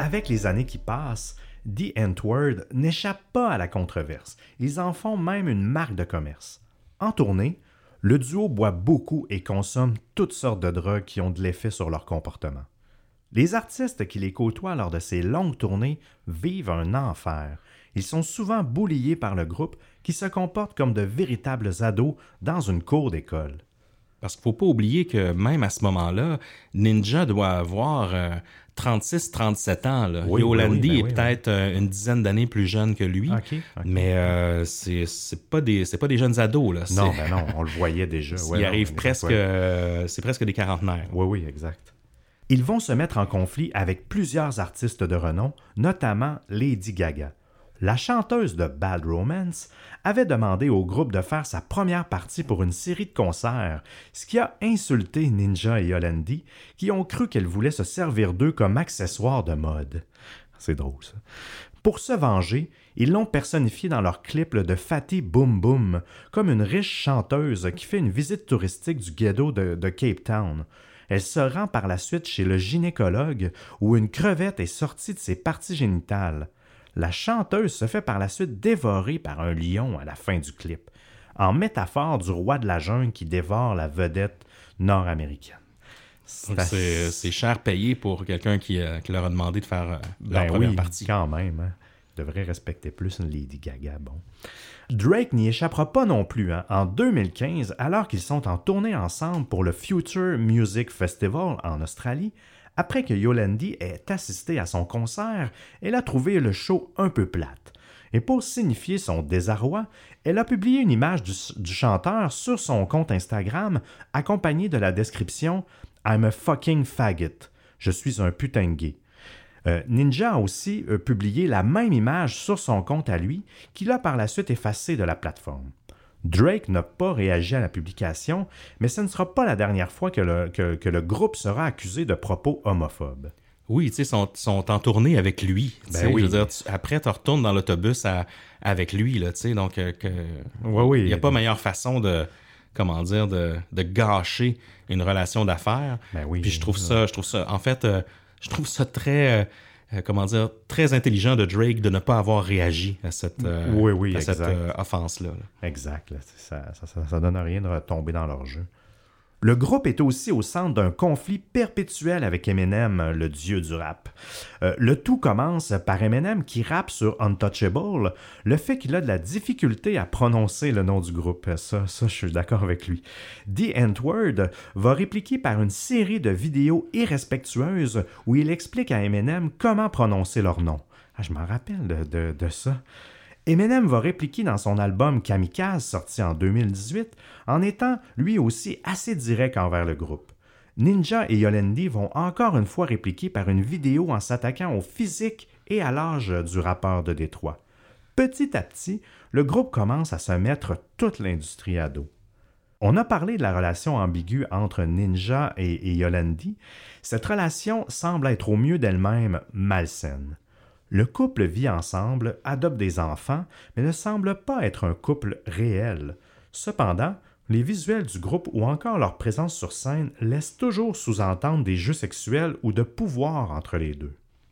avec les années qui passent, The N-Word n'échappe pas à la controverse. Ils en font même une marque de commerce. En tournée, le duo boit beaucoup et consomme toutes sortes de drogues qui ont de l'effet sur leur comportement. Les artistes qui les côtoient lors de ces longues tournées vivent un enfer. Ils sont souvent bulliés par le groupe qui se comporte comme de véritables ados dans une cour d'école. Parce qu'il ne faut pas oublier que même à ce moment-là, Ninja doit avoir euh, trente-six trente-sept ans. Là. Oui, Yolandi oui, oui, ben est oui, peut-être euh, une dizaine d'années plus jeune que lui. Okay, okay. Mais euh, c'est, c'est, pas des, c'est pas des jeunes ados. Là. Non, c'est... ben non, on le voyait déjà. Il ouais, arrive non, presque... ouais. Euh, c'est presque des quarantenaires. Oui, oui, exact. Ils vont se mettre en conflit avec plusieurs artistes de renom, notamment Lady Gaga. La chanteuse de Bad Romance avait demandé au groupe de faire sa première partie pour une série de concerts, ce qui a insulté Ninja et Yolandi, qui ont cru qu'elle voulait se servir d'eux comme accessoire de mode. C'est drôle, ça. Pour se venger, ils l'ont personnifié dans leur clip de Fatty Boom Boom, comme une riche chanteuse qui fait une visite touristique du ghetto de, de Cape Town. Elle se rend par la suite chez le gynécologue où une crevette est sortie de ses parties génitales. La chanteuse se fait par la suite dévorer par un lion à la fin du clip, en métaphore du roi de la jungle qui dévore la vedette nord-américaine. C'est, c'est, c'est cher payé pour quelqu'un qui, euh, qui leur a demandé de faire euh, leur ben première oui, partie. Quand même. Hein. Il devrait respecter plus une Lady Gaga. Bon. Drake n'y échappera pas non plus. Hein. En deux mille quinze, alors qu'ils sont en tournée ensemble pour le Future Music Festival en Australie, après que Yolandi ait assisté à son concert, elle a trouvé le show un peu plate. Et pour signifier son désarroi, elle a publié une image du, du chanteur sur son compte Instagram, accompagnée de la description « I'm a fucking faggot ». Je suis un putain de gay. Euh, Ninja a aussi euh, publié la même image sur son compte à lui, qu'il a par la suite effacé de la plateforme. Drake n'a pas réagi à la publication, mais ce ne sera pas la dernière fois que le, que, que le groupe sera accusé de propos homophobes. Oui, tu sais, sont, sont en tournée avec lui. Ben oui. Je veux dire, tu, après, tu retournes dans l'autobus à, avec lui, là, tu sais, donc euh, que, oui, oui. il n'y a pas meilleure façon de, comment dire, de, de gâcher une relation d'affaires. Ben oui. Puis je trouve ça, je trouve ça, en fait, euh, je trouve ça très... Euh, Euh, comment dire, très intelligent de Drake de ne pas avoir réagi à cette, euh, oui, oui, à exact. cette euh, offense-là. Là. Exact. Là, ça, ça, ça, ça donne rien de retomber dans leur jeu. Le groupe est aussi au centre d'un conflit perpétuel avec Eminem, le dieu du rap. Euh, le tout commence par Eminem qui rappe sur Untouchable, le fait qu'il a de la difficulté à prononcer le nom du groupe. Ça, ça je suis d'accord avec lui. The N-Word va répliquer par une série de vidéos irrespectueuses où il explique à Eminem comment prononcer leur nom. Ah, je m'en rappelle de, de, de ça. Eminem va répliquer dans son album Kamikaze, sorti en deux mille dix-huit, en étant lui aussi assez direct envers le groupe. Ninja et Yolandi vont encore une fois répliquer par une vidéo en s'attaquant au physique et à l'âge du rappeur de Détroit. Petit à petit, le groupe commence à se mettre toute l'industrie à dos. On a parlé de la relation ambiguë entre Ninja et, et Yolandi. Cette relation semble être au mieux d'elle-même malsaine. Le couple vit ensemble, adopte des enfants, mais ne semble pas être un couple réel. Cependant, les visuels du groupe ou encore leur présence sur scène laissent toujours sous-entendre des jeux sexuels ou de pouvoir entre les deux.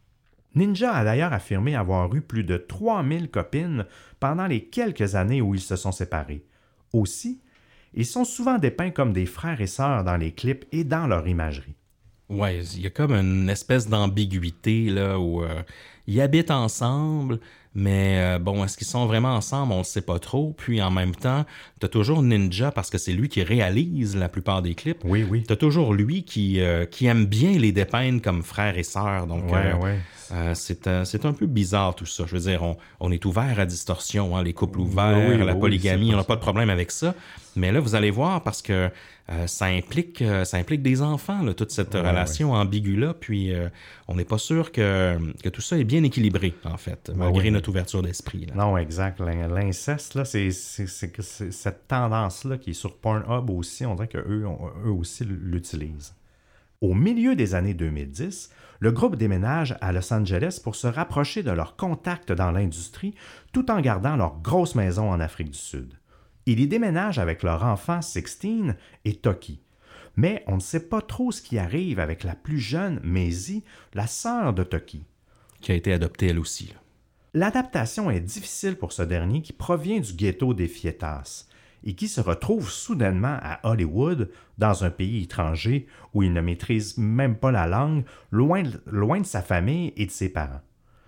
Ninja a d'ailleurs affirmé avoir eu plus de trois mille copines pendant les quelques années où ils se sont séparés. Aussi, ils sont souvent dépeints comme des frères et sœurs dans les clips et dans leur imagerie. Ouais, il y a comme une espèce d'ambiguïté là où euh, ils habitent ensemble, mais euh, bon, est-ce qu'ils sont vraiment ensemble? On ne sait pas trop. Puis en même temps, t'as toujours Ninja parce que c'est lui qui réalise la plupart des clips. Oui, oui. T'as toujours lui qui euh, qui aime bien les dépeindre comme frères et sœurs. Donc ouais, euh, ouais. Euh, c'est, euh, c'est un peu bizarre tout ça. Je veux dire, on, on est ouvert à distorsion, hein, les couples ouverts, oui, oui, la oui, polygamie, oui, on n'a pas de problème avec ça. Mais là, vous allez voir parce que euh, ça implique euh, ça implique des enfants, là, toute cette ouais, relation ouais. ambiguë-là. Puis euh, on n'est pas sûr que, que tout ça est bien équilibré, en fait, malgré ouais, notre ouverture d'esprit. Là. Non, exact. L'inceste, là, c'est, c'est, c'est, c'est cette tendance-là qui est sur Pornhub aussi. On dirait qu'eux eux aussi l'utilisent. Au milieu des années deux mille dix, le groupe déménage à Los Angeles pour se rapprocher de leurs contacts dans l'industrie tout en gardant leur grosse maison en Afrique du Sud. Ils y déménagent avec leur enfant Sixteen et Toki. Mais on ne sait pas trop ce qui arrive avec la plus jeune, Maisie, la sœur de Toki. qui a été adoptée elle aussi. L'adaptation est difficile pour ce dernier qui provient du ghetto des Fietas et qui se retrouve soudainement à Hollywood, dans un pays étranger où il ne maîtrise même pas la langue, loin de, loin de sa famille et de ses parents.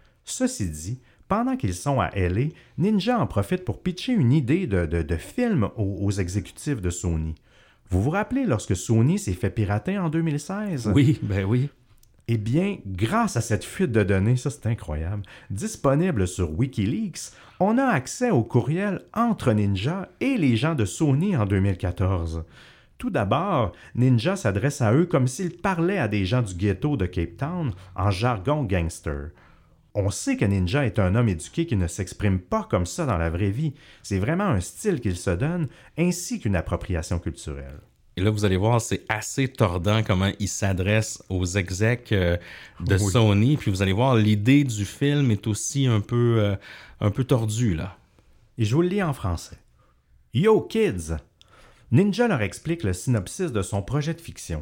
Ceci dit, pendant qu'ils sont à L A, Ninja en profite pour pitcher une idée de, de, de film aux, aux exécutifs de Sony. Vous vous rappelez lorsque Sony s'est fait pirater en deux mille seize? Oui, ben oui. Eh bien, grâce à cette fuite de données, ça c'est incroyable, disponible sur Wikileaks, on a accès au courriel entre Ninja et les gens de Sony en deux mille quatorze. Tout d'abord, Ninja s'adresse à eux comme s'il parlait à des gens du ghetto de Cape Town en jargon gangster. On sait que Ninja est un homme éduqué qui ne s'exprime pas comme ça dans la vraie vie. C'est vraiment un style qu'il se donne, ainsi qu'une appropriation culturelle. Et là, vous allez voir, c'est assez tordant comment il s'adresse aux execs euh, de Oui. Sony. Puis vous allez voir, l'idée du film est aussi un peu, euh, un peu tordue, là. Et je vous le lis en français. « Yo kids! » Ninja leur explique le synopsis de son projet de fiction.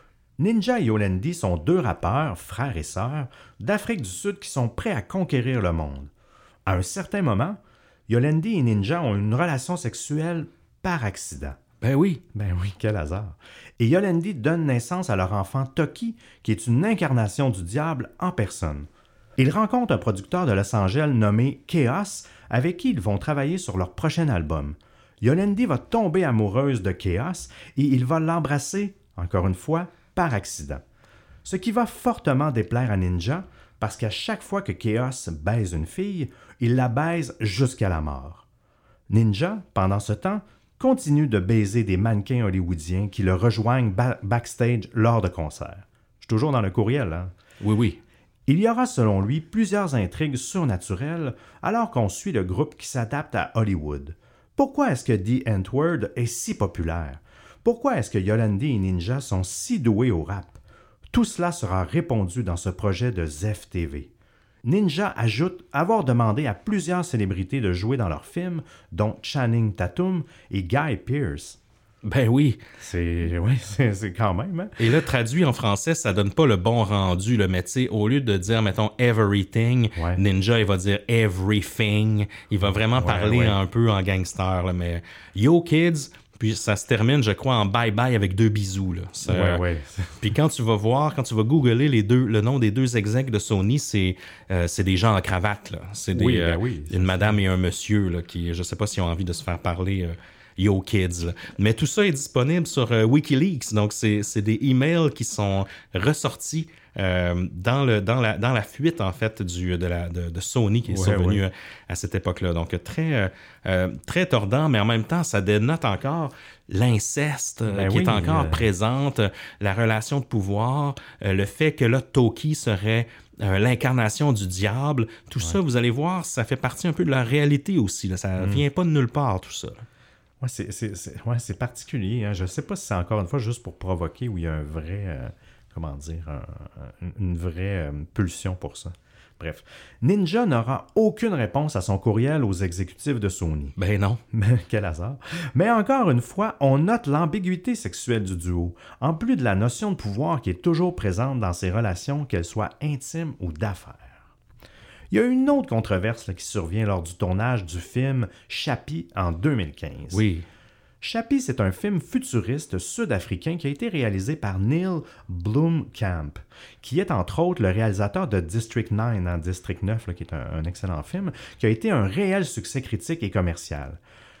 Ninja et Yolandi sont deux rappeurs, frères et sœurs, d'Afrique du Sud qui sont prêts à conquérir le monde. À un certain moment, Yolandi et Ninja ont une relation sexuelle par accident. Ben oui. Ben oui, quel hasard. Et Yolandi donne naissance à leur enfant Toki, qui est une incarnation du diable en personne. Ils rencontrent un producteur de Los Angeles nommé Chaos, avec qui ils vont travailler sur leur prochain album. Yolandi va tomber amoureuse de Chaos et il va l'embrasser, encore une fois, par accident. Ce qui va fortement déplaire à Ninja, parce qu'à chaque fois que Chaos baise une fille, il la baise jusqu'à la mort. Ninja, pendant ce temps, continue de baiser des mannequins hollywoodiens qui le rejoignent ba- backstage lors de concerts. Je suis toujours dans le courriel, hein? Oui, oui. Il y aura, selon lui, plusieurs intrigues surnaturelles alors qu'on suit le groupe qui s'adapte à Hollywood. Pourquoi est-ce que The N-Word est si populaire? Pourquoi est-ce que Yolandi et Ninja sont si doués au rap? Tout cela sera répondu dans ce projet de Zef T V. Ninja ajoute avoir demandé à plusieurs célébrités de jouer dans leur film, dont Channing Tatum et Guy Pearce. Ben oui. C'est, ouais, c'est, c'est quand même, hein? Et là, traduit en français, ça donne pas le bon rendu, là, mais tu sais, au lieu de dire, mettons, everything, Ouais. Ninja, il va dire everything. Il va vraiment Ouais, parler ouais. un peu en gangster, là, mais yo kids, puis ça se termine, je crois, en bye-bye avec deux bisous, là. Ça- Ouais, ouais. Puis quand tu vas voir, quand tu vas googler les deux, le nom des deux execs de Sony, c'est, euh, c'est des gens en cravate, là. C'est des, Oui, ben euh, oui, c'est une madame et un monsieur, là, qui, je sais pas s'ils ont envie de se faire parler... euh, Yo Kids. Là. Mais tout ça est disponible sur euh, Wikileaks, donc c'est, c'est des emails qui sont ressortis euh, dans, le, dans, la, dans la fuite, en fait, du, de, la, de, de Sony qui est Ouais, survenue ouais. euh, à cette époque-là. Donc très, euh, euh, très tordant, mais en même temps, ça dénote encore l'inceste euh, Ben qui oui, est encore euh, présente, euh, la relation de pouvoir, euh, le fait que là, Toki serait euh, l'incarnation du diable. Tout ça, vous allez voir, ça fait partie un peu de la réalité aussi. Là. Ça Mm. vient pas de nulle part, tout ça. Ouais, c'est, c'est, c'est, ouais, c'est particulier. Hein. Je ne sais pas si c'est encore une fois juste pour provoquer ou il y a un vrai, euh, comment dire, un- un- une vraie euh, pulsion pour ça. Bref, Ninja n'aura aucune réponse à son courriel aux exécutifs de Sony. Ben non. Mais quel hasard. Mais encore une fois, on note l'ambiguïté sexuelle du duo, en plus de la notion de pouvoir qui est toujours présente dans ces relations, qu'elles soient intimes ou d'affaires. Il y a une autre controverse là, qui survient lors du tournage du film Chappie en deux mille quinze. Oui. Chappie, c'est un film futuriste sud-africain qui a été réalisé par Neil Blomkamp, qui est entre autres le réalisateur de District neuf en District neuf, là, qui est un, un excellent film, qui a été un réel succès critique et commercial.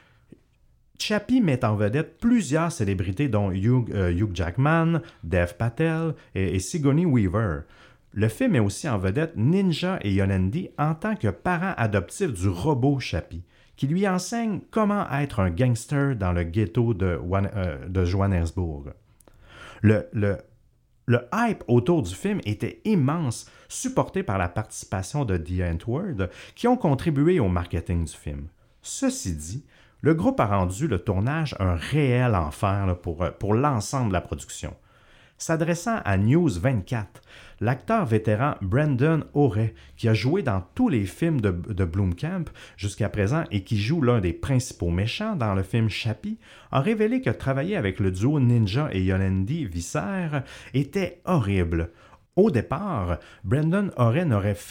Chappie met en vedette plusieurs célébrités dont Hugh, euh, Hugh Jackman, Dev Patel et, et Sigourney Weaver. Le film met aussi en vedette Ninja et Yolandi en tant que parents adoptifs du robot Chappie, qui lui enseigne comment être un gangster dans le ghetto de, euh, de Johannesburg. Le, le, le hype autour du film était immense, supporté par la participation de The N-Word, qui ont contribué au marketing du film. Ceci dit, le groupe a rendu le tournage un réel enfer là, pour, pour l'ensemble de la production. S'adressant à News vingt-quatre, l'acteur vétéran Brendan O'Reilly, qui a joué dans tous les films de, de Blomkamp jusqu'à présent et qui joue l'un des principaux méchants dans le film Chappie, a révélé que travailler avec le duo Ninja et Yolandi Visser était horrible. Au départ, Brendan O'Reilly n'aurait fait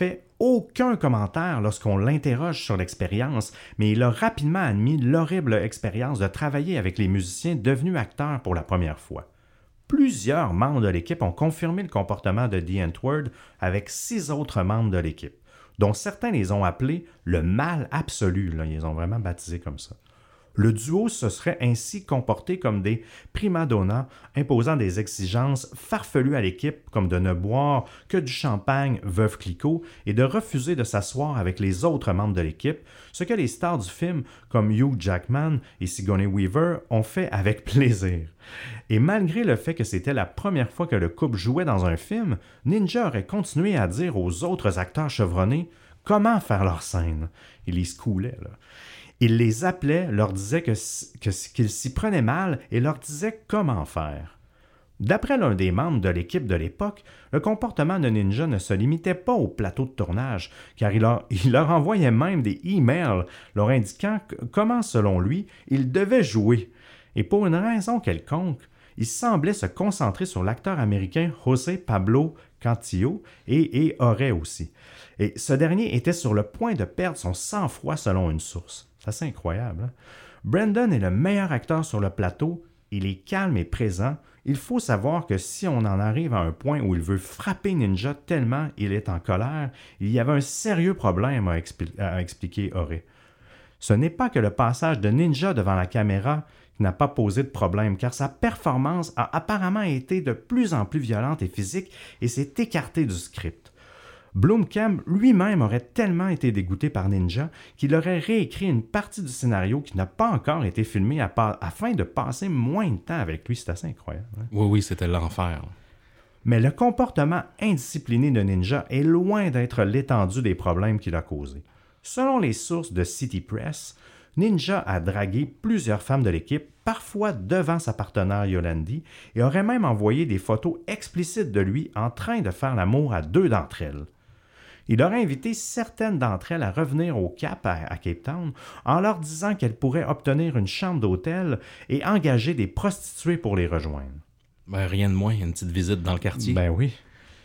aucun commentaire lorsqu'on l'interroge sur l'expérience, mais il a rapidement admis l'horrible expérience de travailler avec les musiciens devenus acteurs pour la première fois. Plusieurs membres de l'équipe ont confirmé le comportement de Dee Antwoord avec six autres membres de l'équipe, dont certains les ont appelés le mal absolu. Là, ils les ont vraiment baptisés comme ça. Le duo se serait ainsi comporté comme des primadonnas, imposant des exigences farfelues à l'équipe, comme de ne boire que du champagne Veuve Clicquot et de refuser de s'asseoir avec les autres membres de l'équipe, ce que les stars du film, comme Hugh Jackman et Sigourney Weaver, ont fait avec plaisir. Et malgré le fait que c'était la première fois que le couple jouait dans un film, Ninja aurait continué à dire aux autres acteurs chevronnés comment faire leur scène. Il les schoolait, là. Il les appelait, leur disait que, que, qu'ils s'y prenaient mal et leur disait comment faire. D'après l'un des membres de l'équipe de l'époque, le comportement de Ninja ne se limitait pas au plateau de tournage, car il leur, il leur envoyait même des emails leur indiquant que, comment, selon lui, il devait jouer. Et pour une raison quelconque, il semblait se concentrer sur l'acteur américain José Pablo Cantillo et, et aurait aussi. Et ce dernier était sur le point de perdre son sang-froid selon une source. C'est assez incroyable. Hein? Brandon est le meilleur acteur sur le plateau. Il est calme et présent. Il faut savoir que si on en arrive à un point où il veut frapper Ninja tellement il est en colère, il y avait un sérieux problème à, expli- à expliquer Auré. Ce n'est pas que le passage de Ninja devant la caméra qui n'a pas posé de problème, car sa performance a apparemment été de plus en plus violente et physique et s'est écartée du script. Blomkamp lui-même aurait tellement été dégoûté par Ninja qu'il aurait réécrit une partie du scénario qui n'a pas encore été filmée à pa- afin de passer moins de temps avec lui. C'est assez incroyable. Hein? Oui, oui, c'était l'enfer. Mais le comportement indiscipliné de Ninja est loin d'être l'étendue des problèmes qu'il a causés. Selon les sources de City Press, Ninja a dragué plusieurs femmes de l'équipe, parfois devant sa partenaire Yolandi, et aurait même envoyé des photos explicites de lui en train de faire l'amour à deux d'entre elles. Il aurait invité certaines d'entre elles à revenir au Cap, à, à Cape Town, en leur disant qu'elles pourraient obtenir une chambre d'hôtel et engager des prostituées pour les rejoindre. Ben, rien de moins, une petite visite dans le quartier. Ben oui.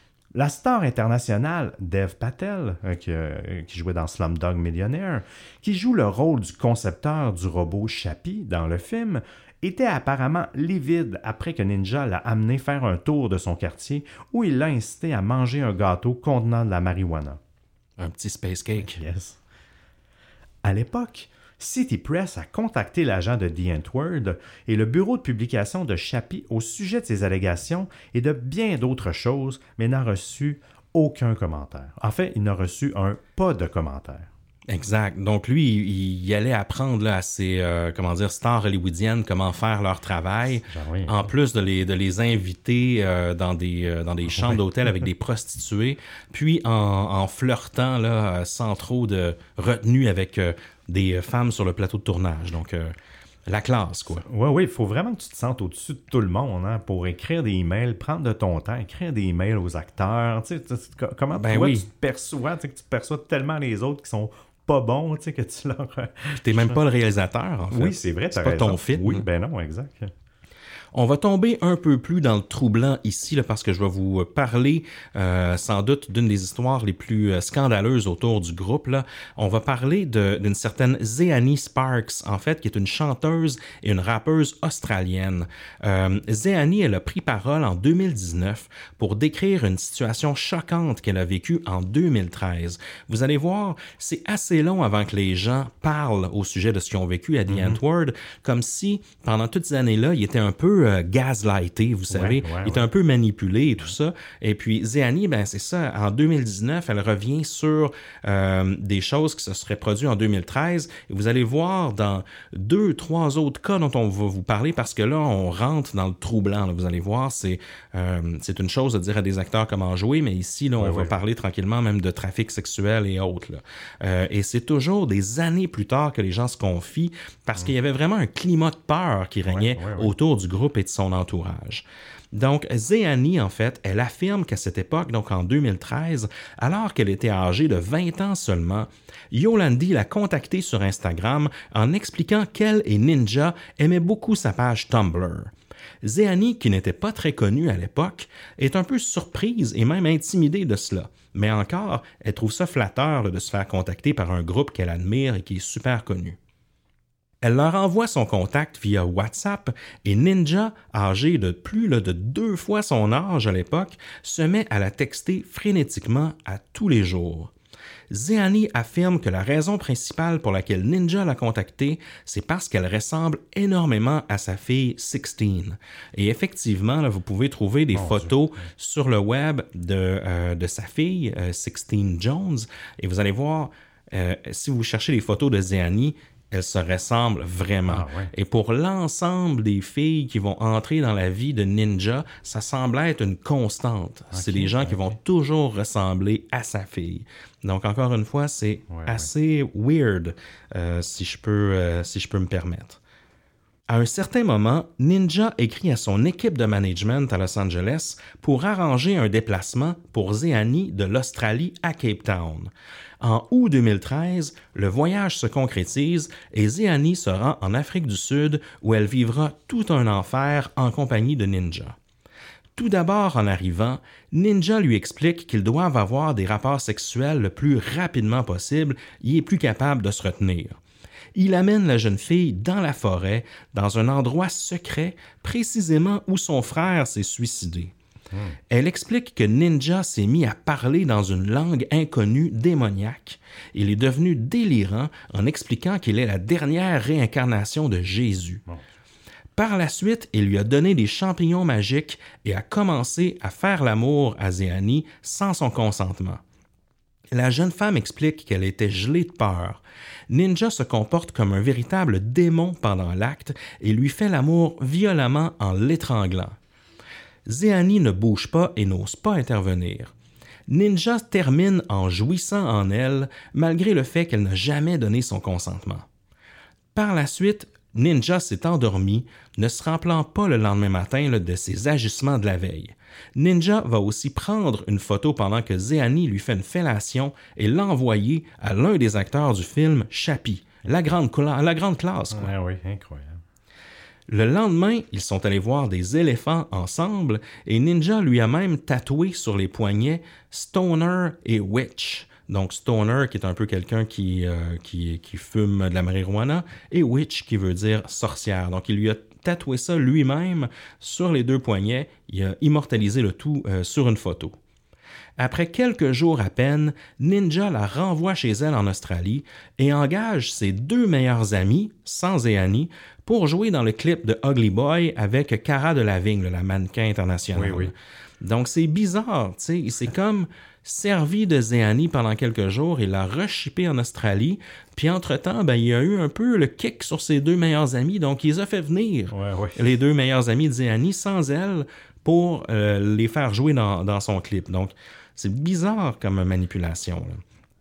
La star internationale Dev Patel, euh, qui, euh, qui jouait dans Slumdog Millionaire, qui joue le rôle du concepteur du robot Chappie dans le film, était apparemment livide après que Ninja l'a amené faire un tour de son quartier où il l'a incité à manger un gâteau contenant de la marijuana. Un petit space cake. Yes. À l'époque, City Press a contacté l'agent de Dee Antwoord et le bureau de publication de Chappie au sujet de ces allégations et de bien d'autres choses, mais n'a reçu aucun commentaire. En fait, il n'a reçu un pas de commentaire. Exact. Donc lui, il, il allait apprendre là, à ces euh, comment dire, stars hollywoodiennes comment faire leur travail, Ben oui, en hein. plus de les, de les inviter euh, dans des, euh, dans des chambres d'hôtel avec des prostituées, puis en, en flirtant là, sans trop de retenue avec euh, des femmes sur le plateau de tournage. Donc euh, la classe, quoi. Oui, oui, il faut vraiment que tu te sentes au-dessus de tout le monde hein, pour écrire des emails, prendre de ton temps, écrire des emails aux acteurs. Tu sais, tu sais, comment Ben toi, oui. tu te perçois, tu sais, que tu perçois tellement les autres qui sont pas bons, tu sais, que tu leur... T'es même pas le réalisateur, en fait. Oui, c'est vrai, C'est t'as pas ton raison. film. Oui, ben non, exact. On va tomber un peu plus dans le troublant ici, là, parce que je vais vous parler euh, sans doute d'une des histoires les plus euh, scandaleuses autour du groupe. Là. On va parler de, d'une certaine Zeani Sparks, en fait, qui est une chanteuse et une rappeuse australienne. Euh, Zeani, elle a pris parole en deux mille dix-neuf pour décrire une situation choquante qu'elle a vécue en deux mille treize. Vous allez voir, c'est assez long avant que les gens parlent au sujet de ce qu'ils ont vécu à Dee Antwoord, comme si, pendant toutes ces années-là, il était un peu Euh, gaslighté, vous savez, Ouais, ouais, il est ouais. un peu manipulé et tout ça. Et puis Zeani, ben c'est ça, en deux mille dix-neuf, elle revient sur euh, des choses qui se seraient produites en deux mille treize. Et vous allez voir dans deux, trois autres cas dont on va vous parler, parce que là, on rentre dans le troublant. Là, vous allez voir, c'est euh, c'est une chose de dire à des acteurs comment jouer, mais ici, là, on ouais, va ouais. parler tranquillement même de trafic sexuel et autres. Là. Euh, et c'est toujours des années plus tard que les gens se confient, parce qu'il y avait vraiment un climat de peur qui régnait Ouais, ouais, ouais. autour du groupe et de son entourage. Donc, Zeani, en fait, elle affirme qu'à cette époque, donc en deux mille treize, alors qu'elle était âgée de vingt ans seulement, Yolandi l'a contactée sur Instagram en expliquant qu'elle et Ninja aimaient beaucoup sa page Tumblr. Zeani, qui n'était pas très connue à l'époque, est un peu surprise et même intimidée de cela. Mais encore, elle trouve ça flatteur là, de se faire contacter par un groupe qu'elle admire et qui est super connu. Elle leur envoie son contact via WhatsApp et Ninja, âgé de plus là, de deux fois son âge à l'époque, se met à la texter frénétiquement à tous les jours. Zeani affirme que la raison principale pour laquelle Ninja l'a contactée, c'est parce qu'elle ressemble énormément à sa fille sixteen. Et effectivement, là, vous pouvez trouver des oh, photos Dieu. sur le web de, euh, de sa fille, euh, sixteen Jones, et vous allez voir, euh, si vous cherchez les photos de Zeani, elles se ressemblent vraiment. Ah, ouais. Et pour l'ensemble des filles qui vont entrer dans la vie de Ninja, ça semble être une constante. Okay, c'est des gens okay. qui vont toujours ressembler à sa fille. Donc, encore une fois, c'est ouais, assez ouais. weird, euh, si je peux, euh, si je peux me permettre. À un certain moment, Ninja écrit à son équipe de management à Los Angeles pour arranger un déplacement pour Zeani de l'Australie à Cape Town. En août deux mille treize, le voyage se concrétise et Zeani se rend en Afrique du Sud où elle vivra tout un enfer en compagnie de Ninja. Tout d'abord, en arrivant, Ninja lui explique qu'ils doivent avoir des rapports sexuels le plus rapidement possible, il est plus capable de se retenir. Il amène la jeune fille dans la forêt, dans un endroit secret, précisément où son frère s'est suicidé. Mmh. Elle explique que Ninja s'est mis à parler dans une langue inconnue démoniaque. Il est devenu délirant en expliquant qu'il est la dernière réincarnation de Jésus. Mmh. Par la suite, il lui a donné des champignons magiques et a commencé à faire l'amour à Zeani sans son consentement. La jeune femme explique qu'elle était gelée de peur. Ninja se comporte comme un véritable démon pendant l'acte et lui fait l'amour violemment en l'étranglant. Zeani ne bouge pas et n'ose pas intervenir. Ninja termine en jouissant en elle, malgré le fait qu'elle n'a jamais donné son consentement. Par la suite, Ninja s'est endormi, ne se rappelant pas le lendemain matin là, de ses agissements de la veille. Ninja va aussi prendre une photo pendant que Zeani lui fait une fellation et l'envoyer à l'un des acteurs du film Chappie, la grande, cla- la grande classe. Quoi. Ah oui, incroyable. Le lendemain, ils sont allés voir des éléphants ensemble et Ninja lui a même tatoué sur les poignets Stoner et Witch. Donc Stoner qui est un peu quelqu'un qui, euh, qui, qui fume de la marijuana et Witch qui veut dire sorcière. Donc il lui a tatoué ça lui-même sur les deux poignets. Il a immortalisé le tout euh, sur une photo. Après quelques jours à peine, Ninja la renvoie chez elle en Australie et engage ses deux meilleurs amis, sans Zeani, pour jouer dans le clip de Ugly Boy avec Cara Delevingne, la mannequin internationale. Oui, oui. Donc c'est bizarre, tu sais, il s'est comme servi de Zeani pendant quelques jours, il l'a reshippé en Australie, puis entre-temps, ben, il y a eu un peu le kick sur ses deux meilleurs amis, donc il les a fait venir, ouais, ouais. les deux meilleurs amis de Zeani, sans elle, pour euh, les faire jouer dans, dans son clip. Donc, c'est bizarre comme manipulation, là.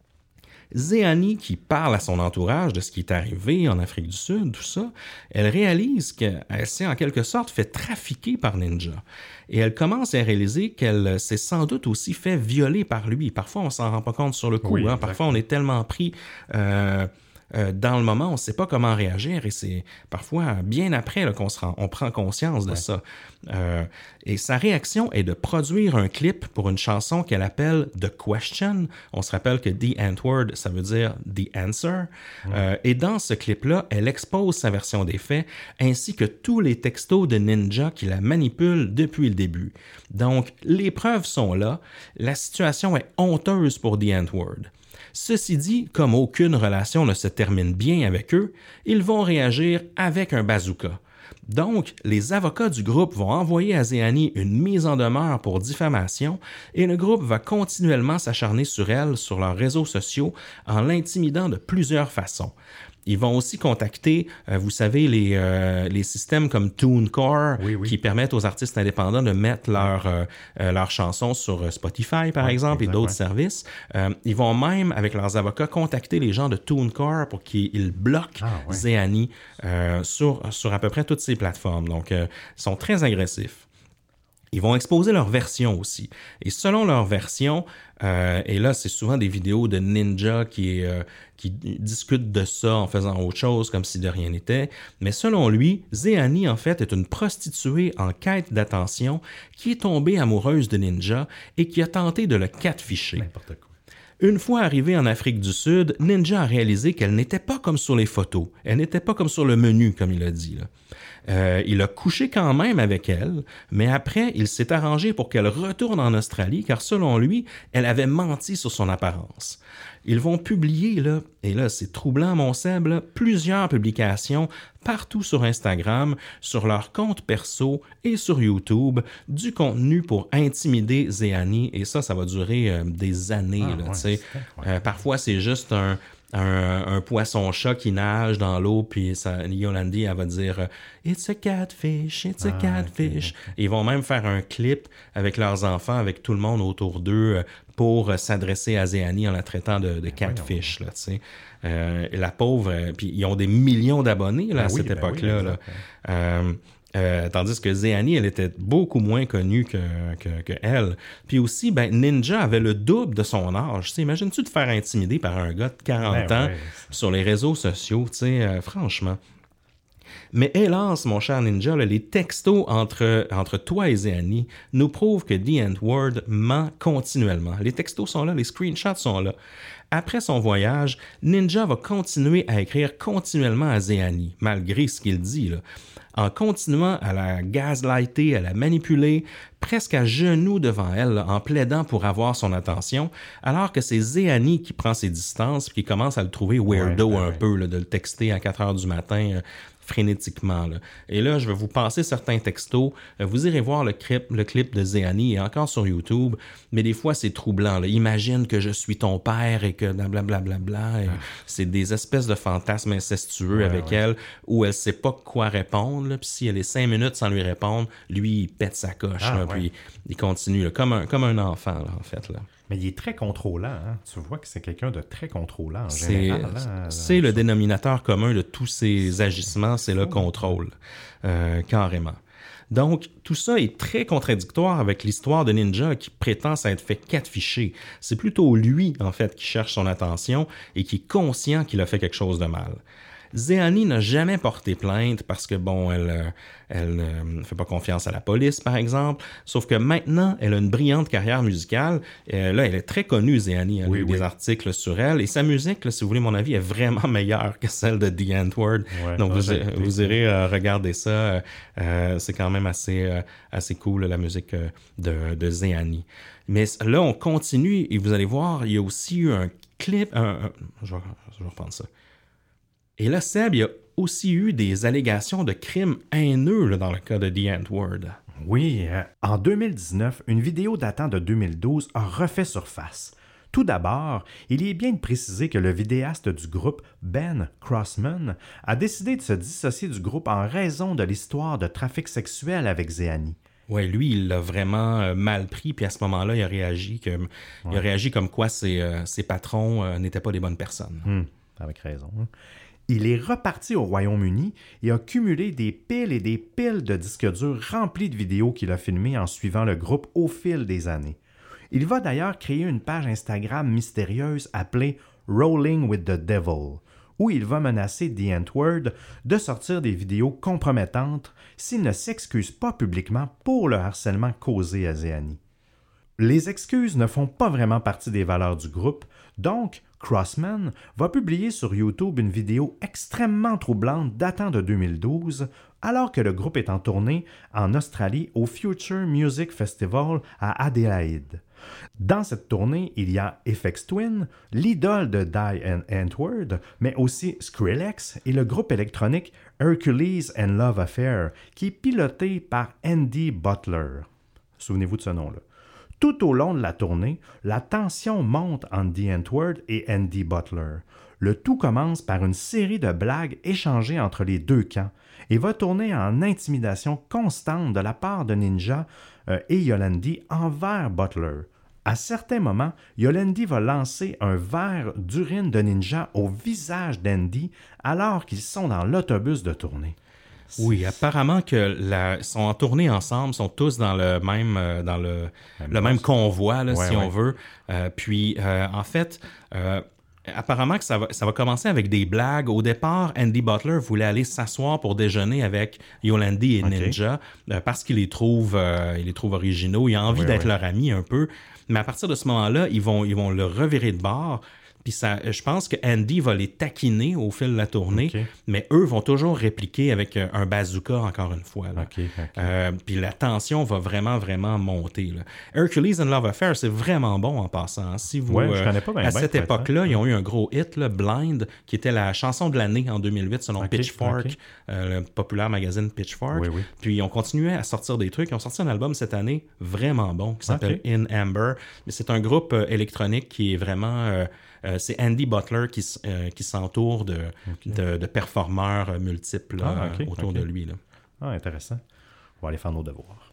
Zeani, qui parle à son entourage de ce qui est arrivé en Afrique du Sud, tout ça, elle réalise qu'elle s'est en quelque sorte fait trafiquer par Ninja. Et elle commence à réaliser qu'elle s'est sans doute aussi fait violer par lui. Parfois, on s'en rend pas compte sur le coup. Oui, hein? Parfois, on est tellement pris euh, euh, dans le moment, on ne sait pas comment réagir. Et c'est parfois bien après là, qu'on se rend, on prend conscience de ouais. ça. Euh, et sa réaction est de produire un clip pour une chanson qu'elle appelle The Question. On se rappelle que The Ant-Word, ça veut dire The Answer. Ouais. Euh, et dans ce clip-là, elle expose sa version des faits, ainsi que tous les textos de Ninja qui la manipulent depuis le début. Donc, les preuves sont là. La situation est honteuse pour The Ant-Word. Ceci dit, comme aucune relation ne se termine bien avec eux, ils vont réagir avec un bazooka. Donc, les avocats du groupe vont envoyer à Zeani une mise en demeure pour diffamation et le groupe va continuellement s'acharner sur elle sur leurs réseaux sociaux en l'intimidant de plusieurs façons. Ils vont aussi contacter, euh, vous savez, les, euh, les systèmes comme TuneCore oui, oui. qui permettent aux artistes indépendants de mettre leurs euh, euh, leurs chansons sur Spotify, par oui, exemple, et d'autres ouais. services. Euh, ils vont même, avec leurs avocats, contacter les gens de TuneCore pour qu'ils bloquent ah, ouais. Zeani euh, sur, sur à peu près toutes ces plateformes. Donc, euh, ils sont très agressifs. Ils vont exposer leur version aussi. Et selon leur version, euh, et là, c'est souvent des vidéos de ninjas qui, euh, qui discutent de ça en faisant autre chose, comme si de rien n'était. Mais selon lui, Zeani, en fait, est une prostituée en quête d'attention qui est tombée amoureuse de Ninja et qui a tenté de le catfisher. N'importe quoi. Une fois arrivée en Afrique du Sud, Ninja a réalisé qu'elle n'était pas comme sur les photos. Elle n'était pas comme sur le menu, comme il a dit, là. Euh, il a couché quand même avec elle, mais après, il s'est arrangé pour qu'elle retourne en Australie, car selon lui, elle avait menti sur son apparence. Ils vont publier, là, et là, c'est troublant, mon Seb, là, plusieurs publications partout sur Instagram, sur leur compte perso et sur YouTube, du contenu pour intimider Zeani, et ça, ça va durer euh, des années, Ah, là, ouais, tu sais. c'est Euh, parfois, c'est juste un... Un, un poisson-chat qui nage dans l'eau, puis ça, Yolandi, elle va dire « It's a catfish, it's a Ah, catfish okay, okay. ». Ils vont même faire un clip avec leurs enfants, avec tout le monde autour d'eux, pour s'adresser à Zeani en la traitant de, de catfish, là, tu sais. Euh, la pauvre, euh, puis ils ont des millions d'abonnés, là, Ben à oui, cette ben époque-là, oui, là. exact, Euh, Euh, tandis que Zeani, elle était beaucoup moins connue que, que, que elle. Puis aussi, ben, Ninja avait le double de son âge. T'sais, imagines-tu te faire intimider par un gars de quarante Ben ans ouais. sur les réseaux sociaux, tu sais, euh, franchement. Mais hélas, mon cher Ninja, là, les textos entre, entre toi et Zeani nous prouvent que The N-Word ment continuellement. Les textos sont là, les screenshots sont là. Après son voyage, Ninja va continuer à écrire continuellement à Zeani, malgré ce qu'il dit, là, en continuant à la gaslighter, à la manipuler, presque à genoux devant elle, là, en plaidant pour avoir son attention, alors que c'est Zeani qui prend ses distances et qui commence à le trouver weirdo Ouais, ben un ouais. peu, là, de le texter à quatre heures du matin, euh, frénétiquement, là. Et là, je vais vous passer certains textos. Euh, Vous irez voir le clip, le clip de Zeani, et encore sur YouTube, mais des fois, c'est troublant, là. Imagine que je suis ton père et que blablabla. Bla, bla, bla, et c'est des espèces de fantasmes incestueux Ouais, avec ouais. elle, où elle sait pas quoi répondre, là. Puis si elle est cinq minutes sans lui répondre, lui, il pète sa coche, Ah, là, ouais. puis il continue, là, comme, un, comme un enfant, là, en fait, là. Mais il est très contrôlant. Hein? Tu vois que c'est quelqu'un de très contrôlant en C'est, général. hein, c'est le sur- dénominateur commun de tous ces agissements, c'est le contrôle, euh, carrément. Donc, tout ça est très contradictoire avec l'histoire de Ninja qui prétend s'être fait catfisher. C'est plutôt lui, en fait, qui cherche son attention et qui est conscient qu'il a fait quelque chose de mal. Zeani n'a jamais porté plainte parce que, bon, elle euh, elle euh, fait pas confiance à la police, par exemple. Sauf que maintenant, elle a une brillante carrière musicale. Euh, là, elle est très connue, Zeani. Elle Oui, a eu oui. des articles sur elle. Et sa musique, là, si vous voulez mon avis, est vraiment meilleure que celle de The N-Word. Ouais, Donc, ah, vous, j'ai écouté. vous irez euh, regarder ça. Euh, euh, c'est quand même assez, euh, assez cool, la musique euh, de, de Zeani. Mais là, on continue et vous allez voir, il y a aussi eu un clip... Un, un- je, vais, je vais reprendre ça. Et là, Seb, il y a aussi eu des allégations de crimes haineux là, dans le cas de The N-Word. Oui, euh, en deux mille dix-neuf, une vidéo datant de deux mille douze a refait surface. Tout d'abord, il est bien de préciser que le vidéaste du groupe, Ben Crossman, a décidé de se dissocier du groupe en raison de l'histoire de trafic sexuel avec Zeani. Ouais, lui, il l'a vraiment euh, mal pris, puis à ce moment-là, il a réagi, que, il a réagi comme quoi ses, euh, ses patrons euh, n'étaient pas des bonnes personnes. Hum, avec raison. hein. Il est reparti au Royaume-Uni et a cumulé des piles et des piles de disques durs remplis de vidéos qu'il a filmées en suivant le groupe au fil des années. Il va d'ailleurs créer une page Instagram mystérieuse appelée Rolling with the Devil, où il va menacer The N-Word de sortir des vidéos compromettantes s'il ne s'excuse pas publiquement pour le harcèlement causé à Zeani. Les excuses ne font pas vraiment partie des valeurs du groupe, donc Crossman va publier sur YouTube une vidéo extrêmement troublante datant de deux mille douze, alors que le groupe est en tournée en Australie au Future Music Festival à Adelaide. Dans cette tournée, il y a F X Twin, l'idole de Die and N-Word, mais aussi Skrillex et le groupe électronique Hercules and Love Affair, qui est piloté par Andy Butler. Souvenez-vous de ce nom-là. Tout au long de la tournée, la tension monte entre The N-Word et Andy Butler. Le tout commence par une série de blagues échangées entre les deux camps et va tourner en intimidation constante de la part de Ninja euh, et Yolandi envers Butler. À certains moments, Yolandi va lancer un verre d'urine de Ninja au visage d'Andy alors qu'ils sont dans l'autobus de tournée. Oui, apparemment que la, sont en tournée ensemble, sont tous dans le même euh, dans le, même, le même convoi, là, ouais, si ouais. on veut. Euh, puis, euh, en fait, euh, apparemment que ça va, ça va commencer avec des blagues. Au départ, Andy Butler voulait aller s'asseoir pour déjeuner avec Yolandi et okay. Ninja euh, parce qu'il les trouve, euh, il les trouve originaux. Il a envie oui, d'être oui. leur ami un peu. Mais à partir de ce moment-là, ils vont, ils vont le revirer de bord. Puis ça, je pense que Andy va les taquiner au fil de la tournée, okay. mais eux vont toujours répliquer avec un bazooka, encore une fois. Là. Okay, okay. Euh, puis la tension va vraiment, vraiment monter. Là. Hercules and Love Affair, c'est vraiment bon en passant. Si vous, ouais, je connais pas bien à bien, cette époque-là, ils ont eu un gros hit, là, Blind, qui était la chanson de l'année en deux mille huit, selon okay, Pitchfork, okay. Euh, le populaire magazine Pitchfork. Oui, oui. Puis ils ont continué à sortir des trucs. Ils ont sorti un album cette année vraiment bon qui s'appelle okay. In Amber. Mais c'est un groupe euh, électronique qui est vraiment... Euh, Euh, c'est Andy Butler qui, euh, qui s'entoure de, okay. de, de performeurs euh, multiples ah, okay, euh, autour okay. de lui. Là. Ah, intéressant. On va aller faire nos devoirs.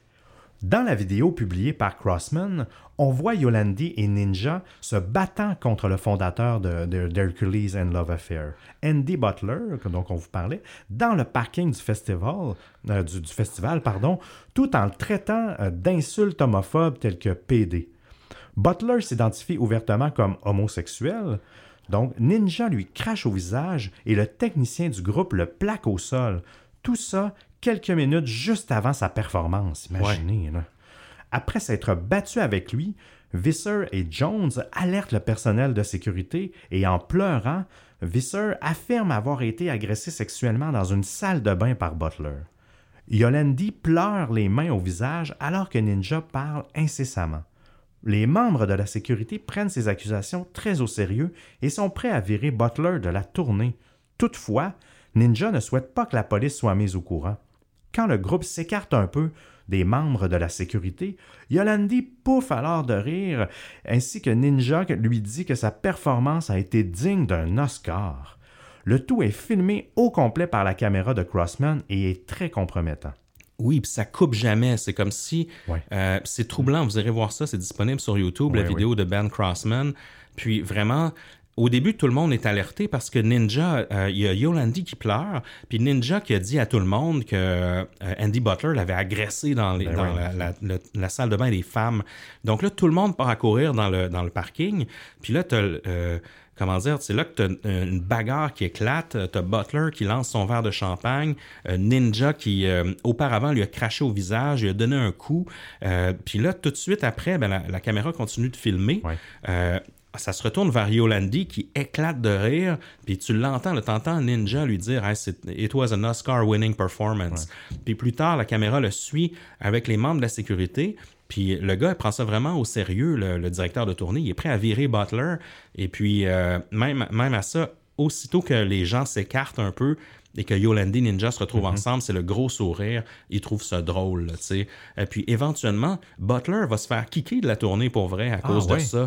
Dans la vidéo publiée par Crossman, on voit Yolandi et Ninja se battant contre le fondateur de, de, d'Hercules and Love Affair, Andy Butler, dont on vous parlait, dans le parking du festival, euh, du, du festival pardon, tout en le traitant euh, d'insultes homophobes telles que P D. Butler s'identifie ouvertement comme homosexuel, donc Ninja lui crache au visage et le technicien du groupe le plaque au sol. Tout ça quelques minutes juste avant sa performance, imaginez. Ouais. Là. Après s'être battu avec lui, Visser et Jones alertent le personnel de sécurité et en pleurant, Visser affirme avoir été agressé sexuellement dans une salle de bain par Butler. Yolandi pleure les mains au visage alors que Ninja parle incessamment. Les membres de la sécurité prennent ces accusations très au sérieux et sont prêts à virer Butler de la tournée. Toutefois, Ninja ne souhaite pas que la police soit mise au courant. Quand le groupe s'écarte un peu des membres de la sécurité, Yolandi pouffe alors de rire, ainsi que Ninja lui dit que sa performance a été digne d'un Oscar. Le tout est filmé au complet par la caméra de Crossman et est très compromettant. Oui, puis ça coupe jamais. C'est comme si... Ouais. Euh, c'est troublant. Vous irez voir ça. C'est disponible sur YouTube, ouais, la vidéo oui. de Ben Crossman. Puis vraiment... Au début, tout le monde est alerté parce que Ninja, il euh, y a Yolandi qui pleure, puis Ninja qui a dit à tout le monde que euh, Andy Butler l'avait agressé dans, les, ben dans oui. la, la, la, la salle de bain des femmes. Donc là, tout le monde part à courir dans le, dans le parking, puis là, tu as... Euh, Comment dire, c'est là que tu as une bagarre qui éclate, tu as Butler qui lance son verre de champagne, euh, Ninja qui, euh, auparavant, lui a craché au visage, lui a donné un coup. Euh, puis là, tout de suite après, ben, la, la caméra continue de filmer. Ouais. Euh, ça se retourne vers Yolandi qui éclate de rire, puis tu l'entends, tu entends Ninja lui dire hey, « It was an Oscar-winning performance ouais. ». Puis plus tard, la caméra le suit avec les membres de la sécurité. Puis le gars, il prend ça vraiment au sérieux, le, le directeur de tournée. Il est prêt à virer Butler. Et puis, euh, même, même à ça, aussitôt que les gens s'écartent un peu et que Yolandi et Ninja se retrouvent mm-hmm. ensemble, c'est le gros sourire. Ils trouvent ça drôle, tu sais. Et puis, éventuellement, Butler va se faire kicker de la tournée pour vrai à cause ah, de ouais. ça.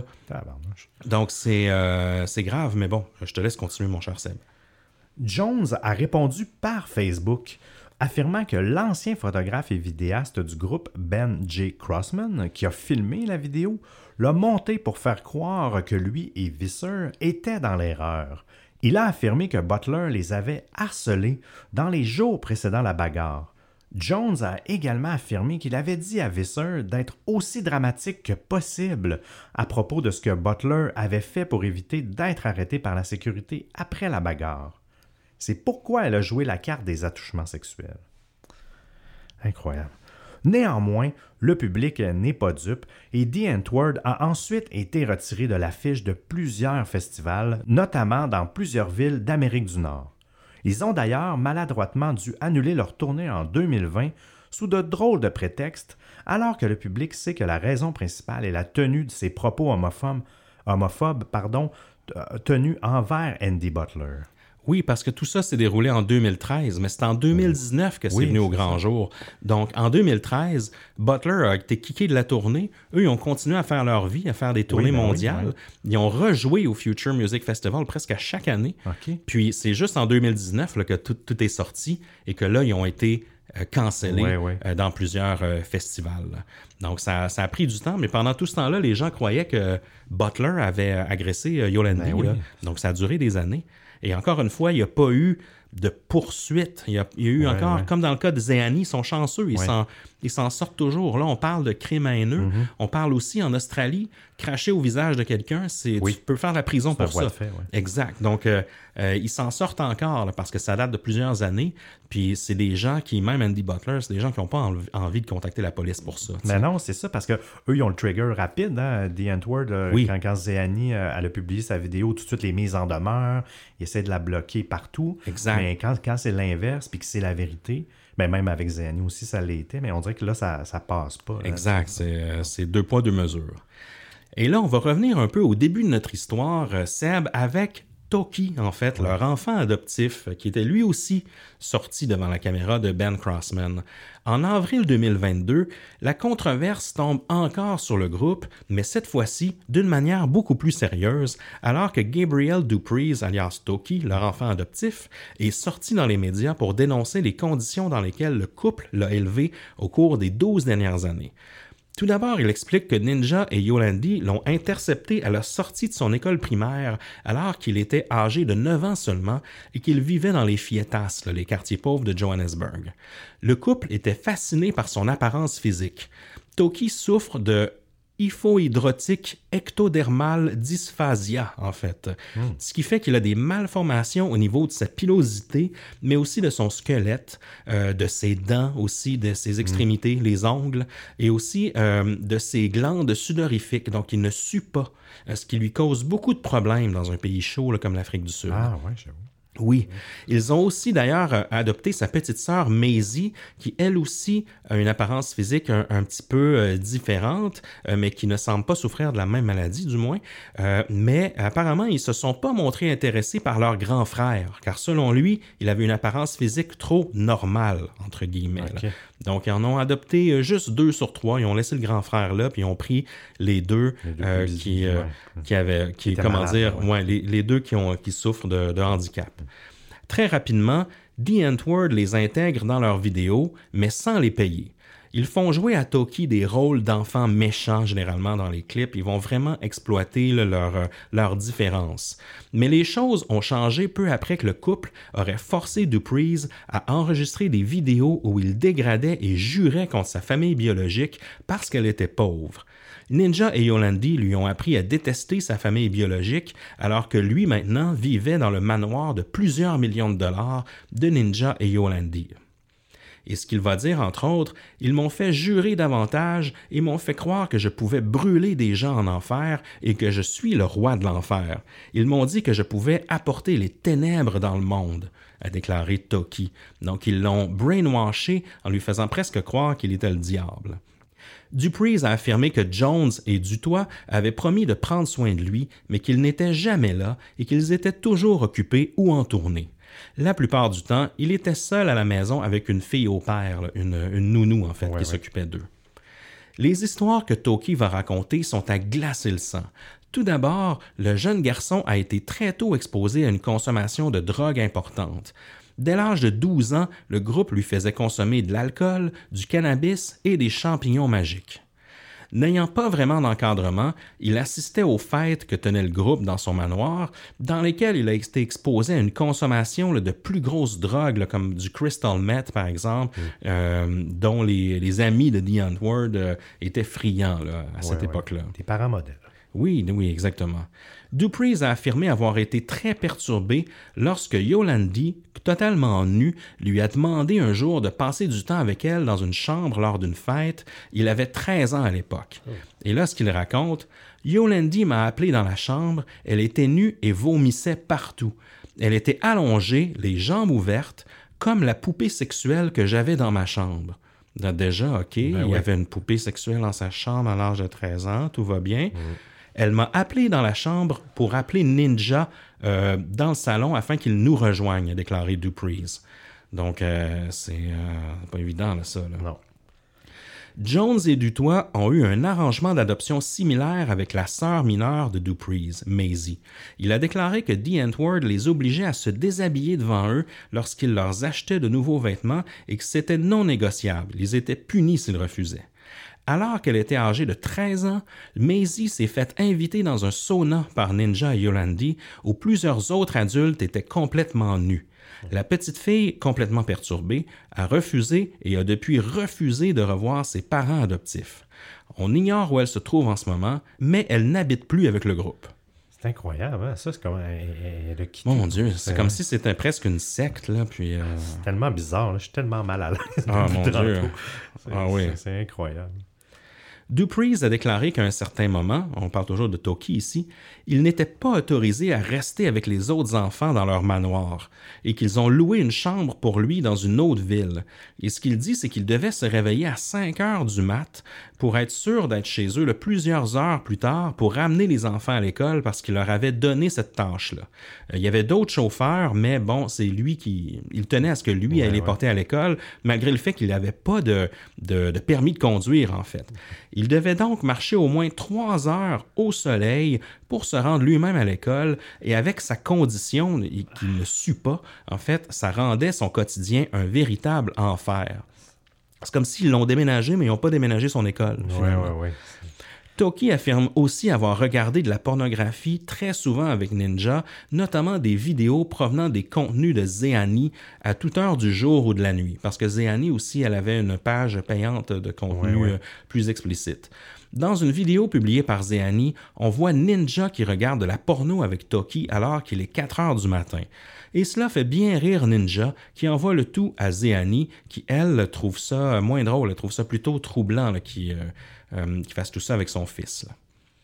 Donc, c'est, euh, c'est grave, mais bon, je te laisse continuer, mon cher Seb. Jones a répondu par Facebook, affirmant que l'ancien photographe et vidéaste du groupe Ben J. Crossman, qui a filmé la vidéo, l'a monté pour faire croire que lui et Visser étaient dans l'erreur. Il a affirmé que Butler les avait harcelés dans les jours précédant la bagarre. Jones a également affirmé qu'il avait dit à Visser d'être aussi dramatique que possible à propos de ce que Butler avait fait pour éviter d'être arrêté par la sécurité après la bagarre. C'est pourquoi elle a joué la carte des attouchements sexuels. Incroyable. Néanmoins, le public n'est pas dupe et The N-Word a ensuite été retiré de l'affiche de plusieurs festivals, notamment dans plusieurs villes d'Amérique du Nord. Ils ont d'ailleurs maladroitement dû annuler leur tournée en deux mille vingt sous de drôles de prétextes, alors que le public sait que la raison principale est la tenue de ses propos homophobes, homophobes pardon, tenus envers Andy Butler. Oui, parce que tout ça s'est déroulé en deux mille treize, mais c'est en deux mille dix-neuf que c'est oui, venu au grand ça. jour. Donc, en deux mille treize, Butler a été kické de la tournée. Eux, ils ont continué à faire leur vie, à faire des tournées oui, ben mondiales. Oui, oui. Ils ont rejoué au Future Music Festival presque à chaque année. Okay. Puis, c'est juste en deux mille dix-neuf là, que tout, tout est sorti et que là, ils ont été euh, cancellés oui, oui. Euh, dans plusieurs euh, festivals. Donc, ça, ça a pris du temps, mais pendant tout ce temps-là, les gens croyaient que Butler avait agressé euh, Yolandi. Ben oui. Là. Donc, ça a duré des années. Et encore une fois, il n'y a pas eu de poursuites. Il y a, il y a eu ouais, encore, ouais. comme dans le cas de Zéani, ils sont chanceux, ils, ouais. s'en, ils s'en sortent toujours. Là, on parle de crime haineux. Mm-hmm. On parle aussi en Australie, cracher au visage de quelqu'un, c'est, oui. tu peux faire la prison c'est pour ça. Fait, ouais. Exact. Donc, euh, euh, ils s'en sortent encore là, parce que ça date de plusieurs années. Puis c'est des gens qui, même Andy Butler, c'est des gens qui n'ont pas en, envie de contacter la police pour ça. Mais non, c'est ça, parce qu'eux, ils ont le trigger rapide. Hein? The Antwoord, euh, oui. quand, quand Zéani euh, elle a publié sa vidéo, tout de suite les mises en demeure, il essaie de la bloquer partout. Exact. Mais quand, quand c'est l'inverse, puis que c'est la vérité, ben même avec Zéani aussi, ça l'était, mais on dirait que là, ça, ça passe pas. Là. Exact. C'est, euh, c'est deux poids, deux mesures. Et là, on va revenir un peu au début de notre histoire, euh, Seb, avec Toki, en fait, ouais. leur enfant adoptif, qui était lui aussi sorti devant la caméra de Ben Crossman. En avril deux mille vingt-deux, la controverse tombe encore sur le groupe, mais cette fois-ci d'une manière beaucoup plus sérieuse, alors que Gabriel Dupreez, alias Toki, leur enfant adoptif, est sorti dans les médias pour dénoncer les conditions dans lesquelles le couple l'a élevé au cours des douze dernières années. Tout d'abord, il explique que Ninja et Yolandi l'ont intercepté à la sortie de son école primaire alors qu'il était âgé de neuf ans seulement et qu'il vivait dans les Fietas, les quartiers pauvres de Johannesburg. Le couple était fasciné par son apparence physique. Toki souffre de hypohydrotique ectodermale dysphasia, en fait. Mm. Ce qui fait qu'il a des malformations au niveau de sa pilosité, mais aussi de son squelette, euh, de ses dents aussi, de ses extrémités, mm. les ongles, et aussi euh, de ses glandes sudorifiques. Donc, il ne sue pas, ce qui lui cause beaucoup de problèmes dans un pays chaud là, comme l'Afrique du Sud. Ah, ouais, j'avoue. Oui. Ils ont aussi d'ailleurs adopté sa petite sœur Maisie, qui elle aussi a une apparence physique un, un petit peu euh, différente, euh, mais qui ne semble pas souffrir de la même maladie du moins. Euh, mais apparemment, ils se sont pas montrés intéressés par leur grand frère, car selon lui, il avait une apparence physique trop normale, entre guillemets. Okay. Donc, ils en ont adopté juste deux sur trois. Ils ont laissé le grand frère là, puis ils ont pris les deux, les deux euh, qui, euh, ouais. qui avaient, qui, qui comment malade, dire, ouais. Ouais, les, les deux qui, ont, qui souffrent de, de handicap. Très rapidement, The Antwoord les intègre dans leurs vidéos, mais sans les payer. Ils font jouer à Toki des rôles d'enfants méchants, généralement, dans les clips. Ils vont vraiment exploiter là, leur, euh, leur différence. Mais les choses ont changé peu après que le couple aurait forcé Dupreez à enregistrer des vidéos où il dégradait et jurait contre sa famille biologique parce qu'elle était pauvre. Ninja et Yolandi lui ont appris à détester sa famille biologique, alors que lui, maintenant, vivait dans le manoir de plusieurs millions de dollars de Ninja et Yolandi. Et ce qu'il va dire, entre autres, ils m'ont fait jurer davantage et m'ont fait croire que je pouvais brûler des gens en enfer et que je suis le roi de l'enfer. Ils m'ont dit que je pouvais apporter les ténèbres dans le monde, a déclaré Toki. Donc ils l'ont brainwashé en lui faisant presque croire qu'il était le diable. Dupreez a affirmé que Jones et Dutoit avaient promis de prendre soin de lui, mais qu'ils n'étaient jamais là et qu'ils étaient toujours occupés ou en tournée. La plupart du temps, il était seul à la maison avec une fille au père, une, une nounou en fait, ouais, qui ouais. s'occupait d'eux. Les histoires que Toki va raconter sont à glacer le sang. Tout d'abord, le jeune garçon a été très tôt exposé à une consommation de drogue importante. Dès l'âge de douze ans, le groupe lui faisait consommer de l'alcool, du cannabis et des champignons magiques. N'ayant pas vraiment d'encadrement, il assistait aux fêtes que tenait le groupe dans son manoir, dans lesquelles il a été exposé à une consommation là, de plus grosses drogues, là, comme du crystal meth, par exemple, mm. euh, dont les, les amis de The Antwoord euh, étaient friands là, à ouais, cette ouais. époque-là. Des parents modèles. Oui, oui, exactement. Dupreez a affirmé avoir été très perturbé lorsque Yolandi, totalement nue, lui a demandé un jour de passer du temps avec elle dans une chambre lors d'une fête. Il avait treize ans à l'époque. Oh. Et là, ce qu'il raconte, Yolandi m'a appelé dans la chambre, elle était nue et vomissait partout. Elle était allongée, les jambes ouvertes, comme la poupée sexuelle que j'avais dans ma chambre. Déjà, OK, ben il ouais. y avait une poupée sexuelle dans sa chambre à l'âge de treize ans, tout va bien. Mm. Elle m'a appelé dans la chambre pour appeler Ninja euh, dans le salon afin qu'il nous rejoigne, a déclaré Dupreez. Donc, euh, c'est euh, pas évident, là, ça. Là. Non. Jones et Dutoit ont eu un arrangement d'adoption similaire avec la sœur mineure de Dupreez, Maisie. Il a déclaré que The Antwoord les obligeait à se déshabiller devant eux lorsqu'il leur achetait de nouveaux vêtements et que c'était non négociable. Ils étaient punis s'ils refusaient. Alors qu'elle était âgée de treize ans, Maisie s'est fait inviter dans un sauna par Ninja et Yolandi où plusieurs autres adultes étaient complètement nus. La petite fille, complètement perturbée, a refusé et a depuis refusé de revoir ses parents adoptifs. On ignore où elle se trouve en ce moment, mais elle n'habite plus avec le groupe. C'est incroyable, hein? Ça, c'est comme... Elle, elle a quitté. Mon Dieu, c'est comme si c'était presque une secte, là, puis... Euh... C'est tellement bizarre, là. Je suis tellement mal à l'aise. Ah, mon Dieu. C'est, ah oui. C'est, c'est incroyable. Dupreez a déclaré qu'à un certain moment, on parle toujours de Toki ici, il n'était pas autorisé à rester avec les autres enfants dans leur manoir et qu'ils ont loué une chambre pour lui dans une autre ville. Et ce qu'il dit, c'est qu'il devait se réveiller à cinq heures du mat pour être sûr d'être chez eux le plusieurs heures plus tard pour ramener les enfants à l'école parce qu'il leur avait donné cette tâche-là. Il y avait d'autres chauffeurs, mais bon, c'est lui qui... Il tenait à ce que lui ouais, allait les ouais. porter à l'école, malgré le fait qu'il n'avait pas de, de, de permis de conduire, en fait. Il devait donc marcher au moins trois heures au soleil pour se rendre lui-même à l'école et avec sa condition qu'il ne sut pas, en fait, ça rendait son quotidien un véritable enfer. C'est comme s'ils l'ont déménagé, mais ils n'ont pas déménagé son école. Oui, oui, oui. Toki affirme aussi avoir regardé de la pornographie très souvent avec Ninja, notamment des vidéos provenant des contenus de Zeani à toute heure du jour ou de la nuit, parce que Zeani aussi, elle avait une page payante de contenu ouais, ouais. plus explicite. Dans une vidéo publiée par Zeani, on voit Ninja qui regarde de la porno avec Toki alors qu'il est quatre heures du matin. Et cela fait bien rire Ninja, qui envoie le tout à Zeani, qui, elle, trouve ça moins drôle, elle trouve ça plutôt troublant, là, qui, euh, euh, qui fasse tout ça avec son fils. Là.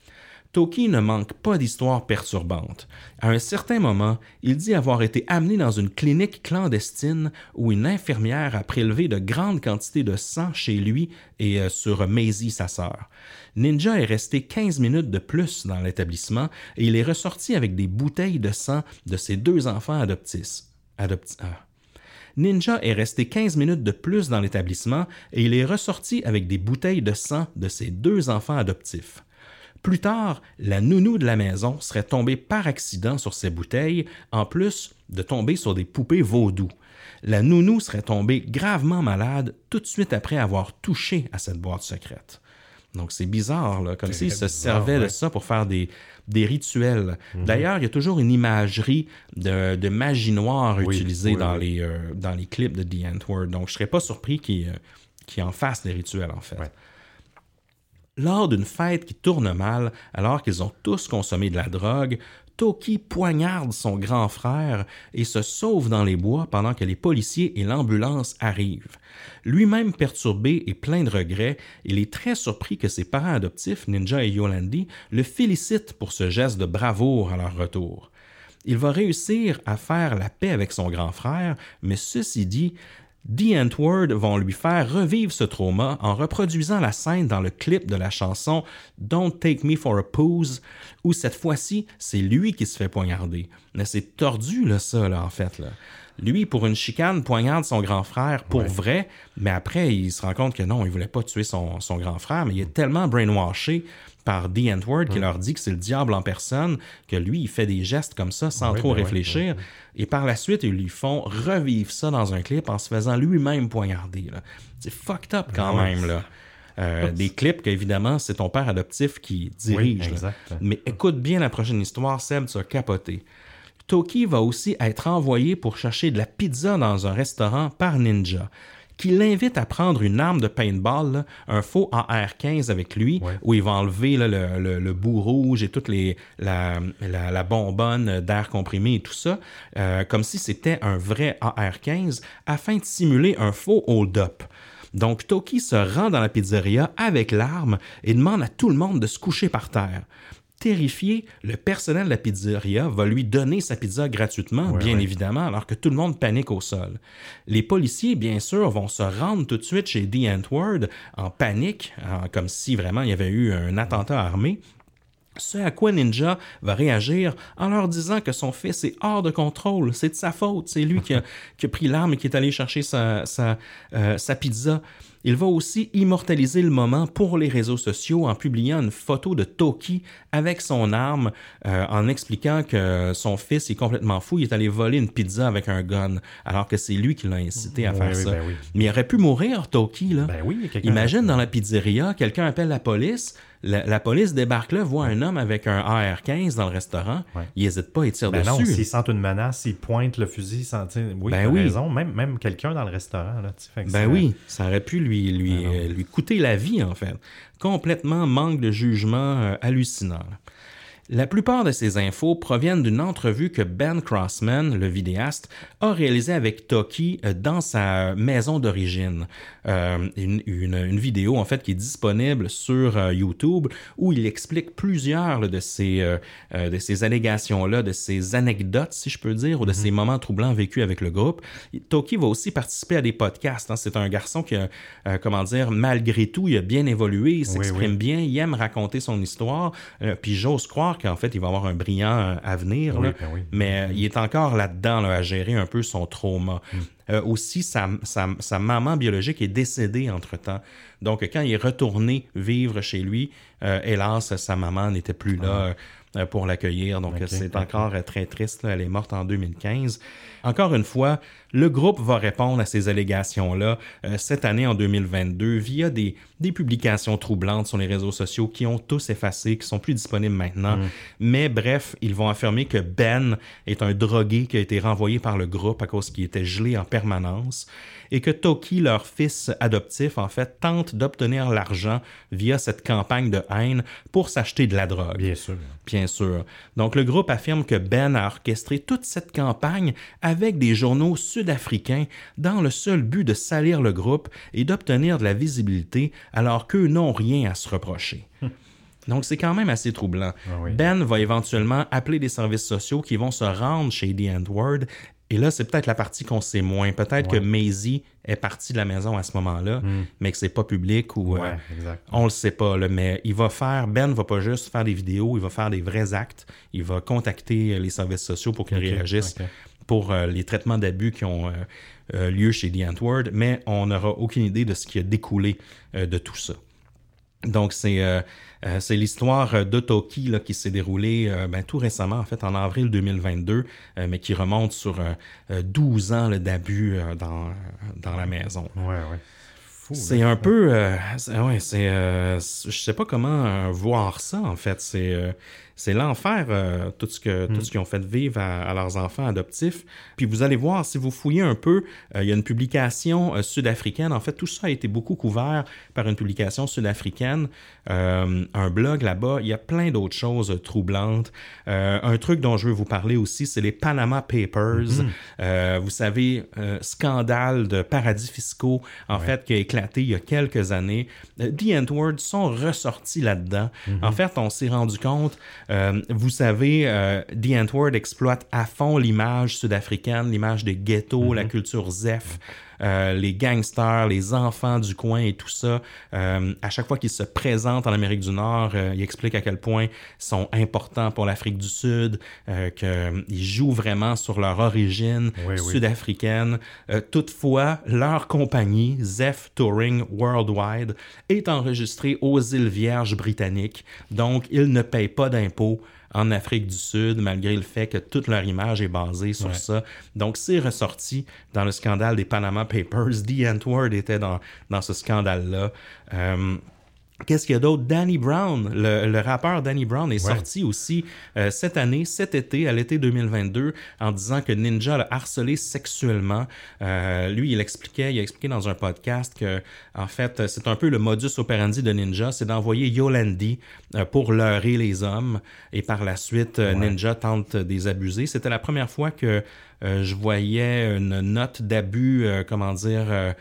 Toki ne manque pas d'histoires perturbantes. À un certain moment, il dit avoir été amené dans une clinique clandestine où une infirmière a prélevé de grandes quantités de sang chez lui et euh, sur Maisie, sa sœur. Ninja est resté quinze minutes de plus dans l'établissement et il est ressorti avec des bouteilles de sang de ses deux enfants adoptifs. Adopti- ah. Ninja est resté quinze minutes de plus dans l'établissement et il est ressorti avec des bouteilles de sang de ses deux enfants adoptifs. Plus tard, la nounou de la maison serait tombée par accident sur ces bouteilles, en plus de tomber sur des poupées vaudou. La nounou serait tombée gravement malade tout de suite après avoir touché à cette boîte secrète. Donc c'est bizarre, là, comme s'il se servait ouais. de ça pour faire des, des rituels. Mm-hmm. D'ailleurs, il y a toujours une imagerie de, de magie noire oui, utilisée oui, dans, oui. Les, euh, dans les clips de The Antwoord. Donc je ne serais pas surpris qu'il, euh, qu'il en fasse des rituels, en fait. Ouais. Lors d'une fête qui tourne mal, alors qu'ils ont tous consommé de la drogue, Toki poignarde son grand frère et se sauve dans les bois pendant que les policiers et l'ambulance arrivent. Lui-même perturbé et plein de regrets, il est très surpris que ses parents adoptifs, Ninja et Yolandi, le félicitent pour ce geste de bravoure à leur retour. Il va réussir à faire la paix avec son grand frère, mais ceci dit, The Antwoord vont lui faire revivre ce trauma en reproduisant la scène dans le clip de la chanson Don't Take Me for a Pose, où cette fois-ci, c'est lui qui se fait poignarder. Mais c'est tordu, là, ça, là, en fait. Là. Lui, pour une chicane, poignarde son grand frère pour ouais. vrai, mais après, il se rend compte que non, il voulait pas tuer son, son grand frère, mais il est tellement brainwashé par The Antwoord qui mm. leur dit que c'est le diable en personne, que lui, il fait des gestes comme ça sans oui, trop ben réfléchir. Oui, oui. Et par la suite, ils lui font revivre ça dans un clip en se faisant lui-même poignarder. Là. C'est fucked up quand ben même. Oui. Là. Euh, des clips qu'évidemment, c'est ton père adoptif qui dirige. Oui, mais écoute bien la prochaine histoire, Seb, tu vas capoter. Toki va aussi être envoyé pour chercher de la pizza dans un restaurant par Ninja, qui l'invite à prendre une arme de paintball, là, un faux A R quinze avec lui, ouais. où il va enlever là, le, le, le bout rouge et toute les, la, la, la bonbonne d'air comprimé et tout ça, euh, comme si c'était un vrai A R quinze, afin de simuler un faux hold-up. Donc, Toki se rend dans la pizzeria avec l'arme et demande à tout le monde de se coucher par terre. Terrifié, le personnel de la pizzeria va lui donner sa pizza gratuitement, ouais, bien ouais. évidemment, alors que tout le monde panique au sol. Les policiers, bien sûr, vont se rendre tout de suite chez The Antwoord en panique, en, comme si vraiment il y avait eu un attentat armé. Ce à quoi Ninja va réagir en leur disant que son fils est hors de contrôle, c'est de sa faute, c'est lui qui a, qui a pris l'arme et qui est allé chercher sa, sa, euh, sa pizza. Il va aussi immortaliser le moment pour les réseaux sociaux en publiant une photo de Toki avec son arme, euh, en expliquant que son fils est complètement fou, il est allé voler une pizza avec un gun, alors que c'est lui qui l'a incité à oui, faire oui, ça. Ben oui. Mais il aurait pu mourir, Toki, là. Ben oui, Imagine dans la pizzeria, quelqu'un appelle la police, La, la police débarque là, voit un homme avec un A R quinze dans le restaurant, Ouais. il n'hésite pas, il tire Ben dessus. non, s'ils sentent une menace, ils pointent le fusil. Sans, oui, Ben t'as oui. raison. Même, même quelqu'un dans le restaurant. Là, fait que Ben ça- oui, ça aurait pu lui, lui, Ben non. euh, lui coûter la vie, en fait. Complètement manque de jugement euh, hallucinant. là. La plupart de ces infos proviennent d'une entrevue que Ben Crossman, le vidéaste, a réalisée avec Toki euh, dans sa maison d'origine. Euh, une, une, une vidéo, en fait, qui est disponible sur euh, YouTube où il explique plusieurs là, de ces, euh, euh, de ces allégations-là, de ces anecdotes, si je peux dire, ou de ces moments troublants vécus avec le groupe. Toki va aussi participer à des podcasts. hein. C'est un garçon qui a, euh, comment dire, malgré tout, il a bien évolué, il s'exprime oui. bien, il aime raconter son histoire, euh, puis j'ose croire qu'en fait, il va avoir un brillant euh, avenir, Oui, là. ben oui. mais euh, il est encore là-dedans là, à gérer un peu son trauma. Mm. Euh, aussi, sa, sa, sa maman biologique est décédée entre-temps. Donc, quand il est retourné vivre chez lui, euh, hélas, sa maman n'était plus là euh, pour l'accueillir. Donc, Ok, c'est ok. encore euh, très triste. là. Elle est morte en deux mille quinze. Encore une fois, le groupe va répondre à ces allégations-là euh, cette année, en deux mille vingt-deux, via des, des publications troublantes sur les réseaux sociaux qui ont tous effacé, qui sont plus disponibles maintenant. Mm. Mais bref, ils vont affirmer que Ben est un drogué qui a été renvoyé par le groupe à cause qu'il était gelé en permanence et que Toki, leur fils adoptif, en fait, tente d'obtenir l'argent via cette campagne de haine pour s'acheter de la drogue. Bien sûr. Bien sûr. Donc, le groupe affirme que Ben a orchestré toute cette campagne avec des journaux sud-africains dans le seul but de salir le groupe et d'obtenir de la visibilité alors qu'eux n'ont rien à se reprocher. Donc, c'est quand même assez troublant. Ah oui. Ben va éventuellement appeler des services sociaux qui vont se rendre chez The Antwoord. Et là, c'est peut-être la partie qu'on sait moins. Peut-être Ouais. que Maisie est partie de la maison à ce moment-là, Mm. mais que c'est pas public ou... Ouais, euh, exact. on le sait pas, là, mais il va faire, Ben va pas juste faire des vidéos, il va faire des vrais actes. Il va contacter les services sociaux pour qu'ils Ok, réagissent ok. pour euh, les traitements d'abus qui ont euh, euh, lieu chez The Antwoord, mais on n'aura aucune idée de ce qui a découlé euh, de tout ça. Donc, c'est, euh, euh, c'est l'histoire de Toki là, qui s'est déroulée euh, ben, tout récemment, en fait, en avril deux mille vingt-deux, euh, mais qui remonte sur euh, euh, douze ans là, d'abus euh, dans, dans la maison. Ouais, ouais. Fou, C'est là. un peu... Euh, c'est, ouais, c'est... Euh, je sais pas comment euh, voir ça, en fait. C'est, euh, c'est l'enfer, euh, tout ce que, tout ce qu'ils ont fait vivre à, à leurs enfants adoptifs. Puis vous allez voir, si vous fouillez un peu, euh, il y a une publication euh, sud-africaine. En fait, tout ça a été beaucoup couvert par une publication sud-africaine, euh, un blog là-bas. Il y a plein d'autres choses euh, troublantes. Euh, un truc dont je veux vous parler aussi, c'est les Panama Papers. Mm-hmm. Euh, vous savez, euh, scandale de paradis fiscaux, en Ouais. fait, qui a éclaté il y a quelques années. Euh, The Antwoord sont ressortis là-dedans. Mm-hmm. En fait, on s'est rendu compte, euh, vous savez, euh, The Antwoord exploite à fond l'image sud-africaine, l'image des ghettos, Mm-hmm. la culture zef. Euh, les gangsters, les enfants du coin et tout ça. Euh, à chaque fois qu'ils se présentent en Amérique du Nord, euh, ils expliquent à quel point ils sont importants pour l'Afrique du Sud, euh, qu'ils jouent vraiment sur leur origine Oui, oui. sud-africaine. Euh, toutefois, leur compagnie, Zef Touring Worldwide, est enregistrée aux îles Vierges britanniques. Donc, ils ne payent pas d'impôts en Afrique du Sud, malgré le fait que toute leur image est basée sur Ouais. ça. Donc, c'est ressorti dans le scandale des Panama Papers. The Antwoord était dans, dans ce scandale-là. Euh, Qu'est-ce qu'il y a d'autre? Danny Brown, le, le rappeur Danny Brown est Ouais. sorti aussi euh, cette année, cet été, à l'été deux mille vingt-deux, en disant que Ninja l'a harcelé sexuellement. Euh, lui, il expliquait, il a expliqué dans un podcast que, en fait, c'est un peu le modus operandi de Ninja, c'est d'envoyer Yolandi euh, pour leurrer les hommes, et par la suite, euh, Ouais. Ninja tente de les abuser. C'était la première fois que euh, je voyais une note d'abus, euh, comment dire... Euh,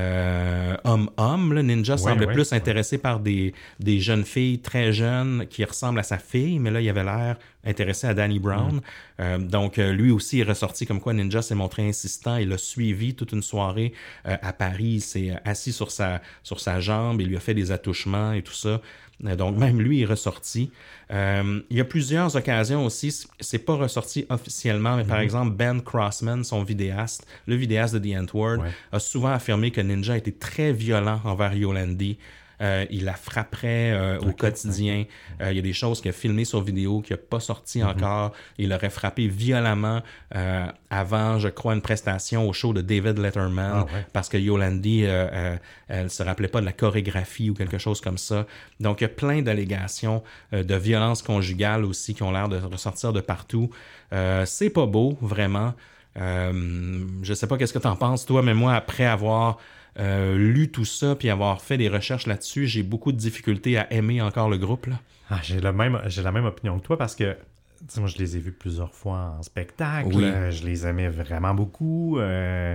Euh, homme-homme. Là. Ninja Ouais, semblait ouais, plus ouais. intéressé par des, des jeunes filles très jeunes qui ressemblent à sa fille, mais là, il avait l'air intéressé à Danny Brown. Mm. Euh, donc, euh, lui aussi est ressorti comme quoi Ninja s'est montré insistant. Il l'a suivi toute une soirée euh, à Paris. Il s'est assis sur sa, sur sa jambe. Il lui a fait des attouchements et tout ça. Euh, donc, même lui est ressorti. Euh, il y a plusieurs occasions aussi, c'est pas ressorti officiellement, mais par Mm-hmm. exemple, Ben Crossman, son vidéaste, le vidéaste de The Antwoord, Ouais. a souvent affirmé que Ninja était très violent envers Yolandi. Euh, il la frapperait euh, au okay, quotidien. Okay. Euh, il y a des choses qu'il a filmées sur vidéo qui n'a pas sorti mm-hmm. encore. Il l'aurait frappé violemment euh, avant, je crois, une prestation au show de David Letterman ah, ouais. parce que Yolandi, euh, euh, elle se rappelait pas de la chorégraphie ou quelque chose comme ça. Donc, il y a plein d'allégations euh, de violence conjugale aussi qui ont l'air de ressortir de partout. Euh, c'est pas beau, vraiment. Euh, je sais pas qu'est-ce que t'en penses, toi, mais moi, après avoir euh, lu tout ça puis avoir fait des recherches là-dessus, j'ai beaucoup de difficultés à aimer encore le groupe, là. Ah, j'ai, le même, j'ai la même opinion que toi parce que moi, je les ai vus plusieurs fois en spectacle. Oui. Je les aimais vraiment beaucoup. Euh,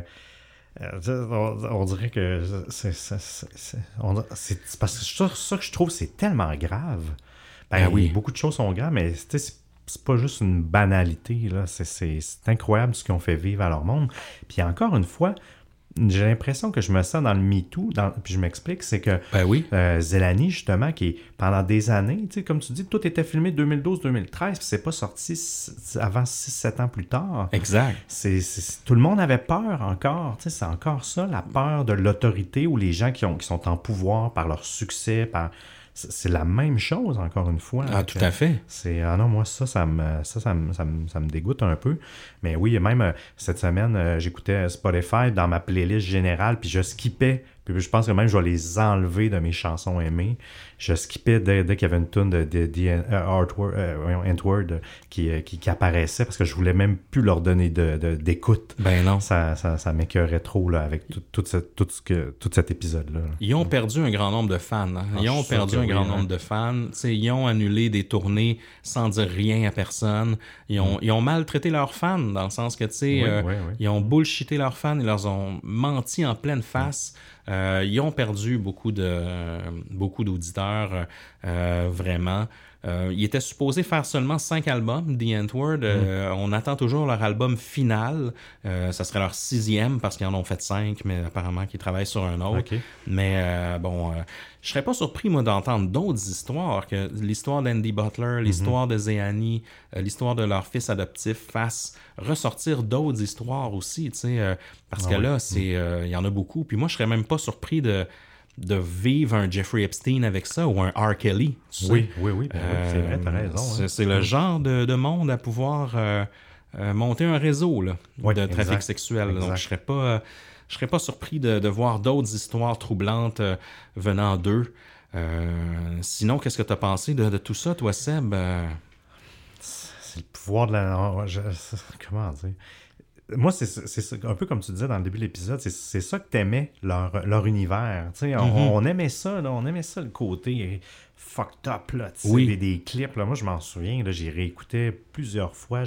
on, on dirait que c'est, c'est, c'est, c'est, on, c'est, c'est parce que ça, ça que je trouve, c'est tellement grave. Ben, ben oui, beaucoup de choses sont graves, mais c'est, c'est pas juste une banalité. Là. C'est, c'est, c'est incroyable ce qu'ils ont fait vivre à leur monde. Puis encore une fois, j'ai l'impression que je me sens dans le MeToo, dans, puis je m'explique, c'est que ben oui. euh, Zelani, justement, qui pendant des années, tu sais, comme tu dis, tout était filmé deux mille douze deux mille treize, puis c'est pas sorti avant six sept ans plus tard. Exact. C'est, c'est, tout le monde avait peur encore, tu sais, c'est encore ça, la peur de l'autorité ou les gens qui, ont, qui sont en pouvoir par leur succès, par... C'est la même chose, encore une fois. Ah, tout à fait. C'est, ah non, moi, ça, ça me, ça, ça, me, ça, me, ça me dégoûte un peu. Mais oui, même euh, cette semaine, euh, j'écoutais Spotify dans ma playlist générale, puis je skippais. Puis je pense que même je vais les enlever de mes chansons aimées. Je skippais dès, dès qu'il y avait une tune de, de, de uh, Artward, uh, Antword qui, uh, qui, qui apparaissait parce que je voulais même plus leur donner de, de, d'écoute. Ben non. Ça, ça, ça m'écœurait trop là, avec tout, tout, ce, tout, ce que, tout cet épisode-là. Ils ont perdu un grand nombre de fans. Hein? Ils ah, ont perdu un oui, grand hein. nombre de fans. T'sais, ils ont annulé des tournées sans dire rien à personne. Ils ont, mm. ils ont maltraité leurs fans dans le sens que tu sais, oui, euh, oui, oui. ils ont bullshité leurs fans, ils leur ont menti en pleine face. Mm. Euh, ils ont perdu beaucoup de euh, beaucoup d'auditeurs, euh, vraiment. Euh, ils étaient supposés faire seulement cinq albums, The Antword. Euh, mm. On attend toujours leur album final. Euh, ça serait leur sixième parce qu'ils en ont fait cinq, mais apparemment qu'ils travaillent sur un autre. Okay. Mais euh, bon, euh, je serais pas surpris, moi, d'entendre d'autres histoires, que l'histoire d'Andy Butler, l'histoire mm-hmm. de Zeani, euh, l'histoire de leur fils adoptif fasse ressortir d'autres histoires aussi, tu sais, euh, parce ah que ouais. là, c'est, il euh, y en a beaucoup. Puis moi, je serais même pas surpris de de vivre un Jeffrey Epstein avec ça ou un R. Kelly. Tu sais. Oui, oui, oui, ben euh, oui, c'est vrai, t'as raison. C'est, hein. c'est le genre de, de monde à pouvoir euh, euh, monter un réseau là, oui, de trafic exact, sexuel. exact. Donc, je serais pas, euh, je serais pas surpris de, de voir d'autres histoires troublantes euh, venant d'eux. Euh, sinon, qu'est-ce que tu as pensé de, de tout ça, toi, Seb? Euh... C'est le pouvoir de la... Je... Comment dire? Moi, c'est, c'est un peu comme tu disais dans le début de l'épisode, c'est, c'est ça que t'aimais, leur, leur univers. Tu sais, on, mm-hmm. on aimait ça, là, on aimait ça, le côté fucked up, là, tu sais, oui. des, des clips. Là. Moi, je m'en souviens, là, j'ai réécouté plusieurs fois,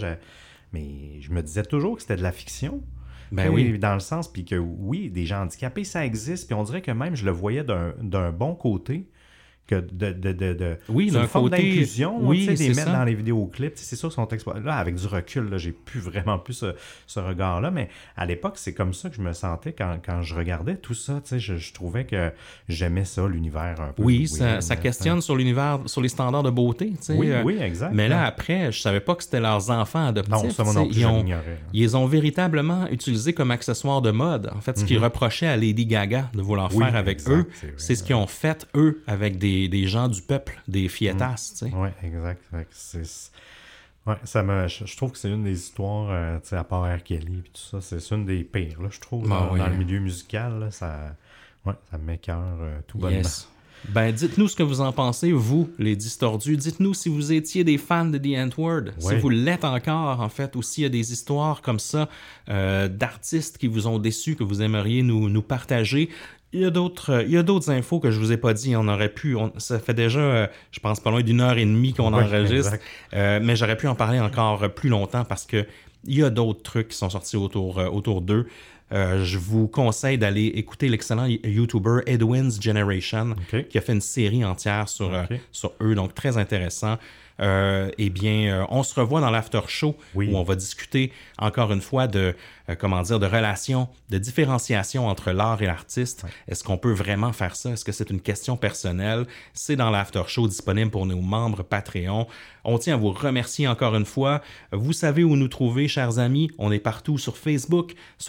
mais je me disais toujours que c'était de la fiction. Ben oui. Dans le sens, puis que oui, des gens handicapés, ça existe, puis on dirait que même je le voyais d'un, d'un bon côté. Que de, de, de, de oui, une forme côté... d'inclusion, oui, tu sais, les mettre ça. dans les vidéoclips, c'est sûr qu'ils sont exploités. Là, avec du recul, là, j'ai plus vraiment plus ce, ce regard-là, mais à l'époque, c'est comme ça que je me sentais quand, quand je regardais tout ça, tu sais, je, je trouvais que j'aimais ça, l'univers un peu. Oui, ça, ça questionne hein. sur l'univers, sur les standards de beauté, tu sais. Oui, euh, oui, exact. Mais là, après, je savais pas que c'était leurs enfants adoptifs. Non, ça, moi non plus, ils, ont, l'ignorais, ils les ont véritablement utilisés comme accessoires de mode. En fait, ce mm-hmm. qu'ils reprochaient à Lady Gaga de vouloir oui, faire avec exact, eux, c'est, vrai, c'est ce qu'ils ont fait, eux, avec des, des gens du peuple. Des fietas, tu sais. Oui, exact. C'est, ouais, ça me, je, je trouve que c'est une des histoires, euh, tu sais, à part R. Kelly et tout ça, c'est, c'est une des pires, là, je trouve, ah, dans, oui. dans le milieu musical, là, ça, ouais, ça m'écœure euh, tout bonnement. Yes. Ben, dites-nous ce que vous en pensez, vous, les distordus. Dites-nous si vous étiez des fans de The Antword, ouais. si vous l'êtes encore, en fait, ou s'il y a des histoires comme ça euh, d'artistes qui vous ont déçus, que vous aimeriez nous, nous partager. Il y a d'autres, il y a d'autres infos que je vous ai pas dit. On aurait pu, on, ça fait déjà, euh, je pense, pas loin d'une heure et demie qu'on ouais, enregistre, euh, mais j'aurais pu en parler encore plus longtemps parce que il y a d'autres trucs qui sont sortis autour, euh, autour d'eux. Euh, je vous conseille d'aller écouter l'excellent YouTuber Edwin's Generation, okay. qui a fait une série entière sur, okay. euh, sur eux, donc très intéressant. Euh, eh bien, euh, on se revoit dans l'after show oui. où on va discuter encore une fois de, euh, comment dire, de relations, de différenciation entre l'art et l'artiste. Ouais. Est-ce qu'on peut vraiment faire ça? Est-ce que c'est une question personnelle? C'est dans l'after show disponible pour nos membres Patreon. On tient à vous remercier encore une fois. Vous savez où nous trouver, chers amis. On est partout sur Facebook, sur TikTok,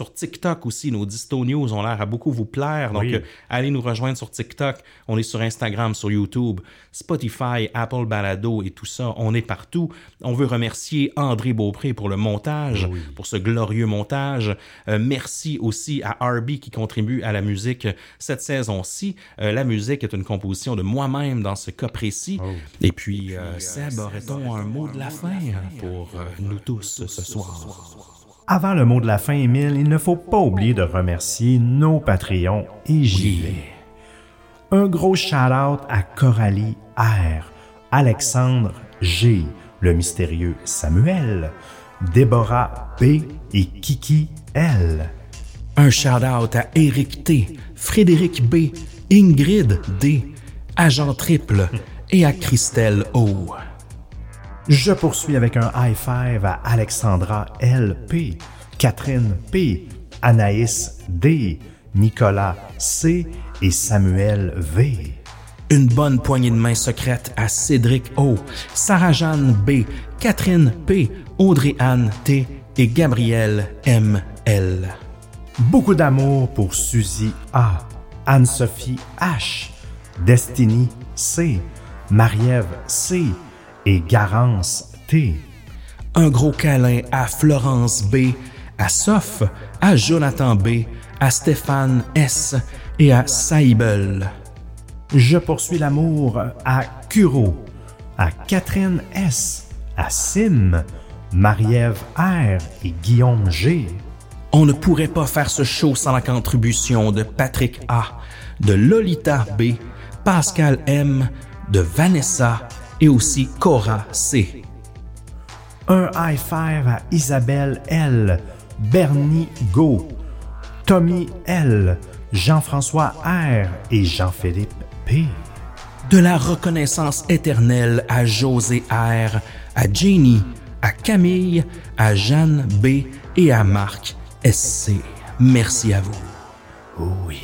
TikTok aussi. Nos Disto News ont l'air à beaucoup vous plaire. Donc, Oui. euh, allez nous rejoindre sur TikTok. On est sur Instagram, sur YouTube, Spotify, Apple Balado et tout ça. On est partout. On veut remercier André Beaupré pour le montage, oui. pour ce glorieux montage. Euh, merci aussi à R B qui contribue à la musique cette saison-ci. Euh, la musique est une composition de moi-même dans ce cas précis. Oh. Et puis, euh, Seb, aurait-on un mot de la fin pour euh, nous tous ce soir? Avant le mot de la fin, Émile, il ne faut pas oublier de remercier nos Patreons et j'y vais. Oui. Un gros shout-out à Coralie R, Alexandre G, le mystérieux Samuel, Déborah B et Kiki L. Un shout-out à Éric T, Frédéric B, Ingrid D, Agent Triple et à Christelle O. Je poursuis avec un high five à Alexandra L P, Catherine P, Anaïs D, Nicolas C et Samuel V. Une bonne poignée de main secrète à Cédric O, Sarah-Jeanne B, Catherine P, Audrey-Anne T et Gabrielle M L. Beaucoup d'amour pour Suzy A, Anne-Sophie H, Destiny C, Marie-Ève C et Garance T. Un gros câlin à Florence B, à Soph, à Jonathan B, à Stéphane S et à Saïbel. Je poursuis l'amour à Curo, à Catherine S, à Sim, Marie-Ève R et Guillaume G. On ne pourrait pas faire ce show sans la contribution de Patrick A, de Lolita B, Pascal M, de Vanessa et aussi Cora C. Un high five à Isabelle L, Bernie Go, Tommy L, Jean-François R et Jean-Philippe P. De la reconnaissance éternelle à José R, à Jenny, à Camille, à Jeanne B et à Marc S C. Merci à vous. Oui.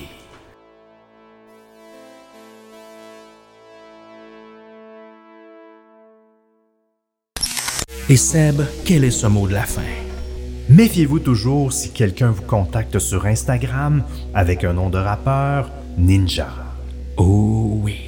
Et Seb, quel est ce mot de la fin? Méfiez-vous toujours si quelqu'un vous contacte sur Instagram avec un nom de rappeur, Ninja. Oh oui.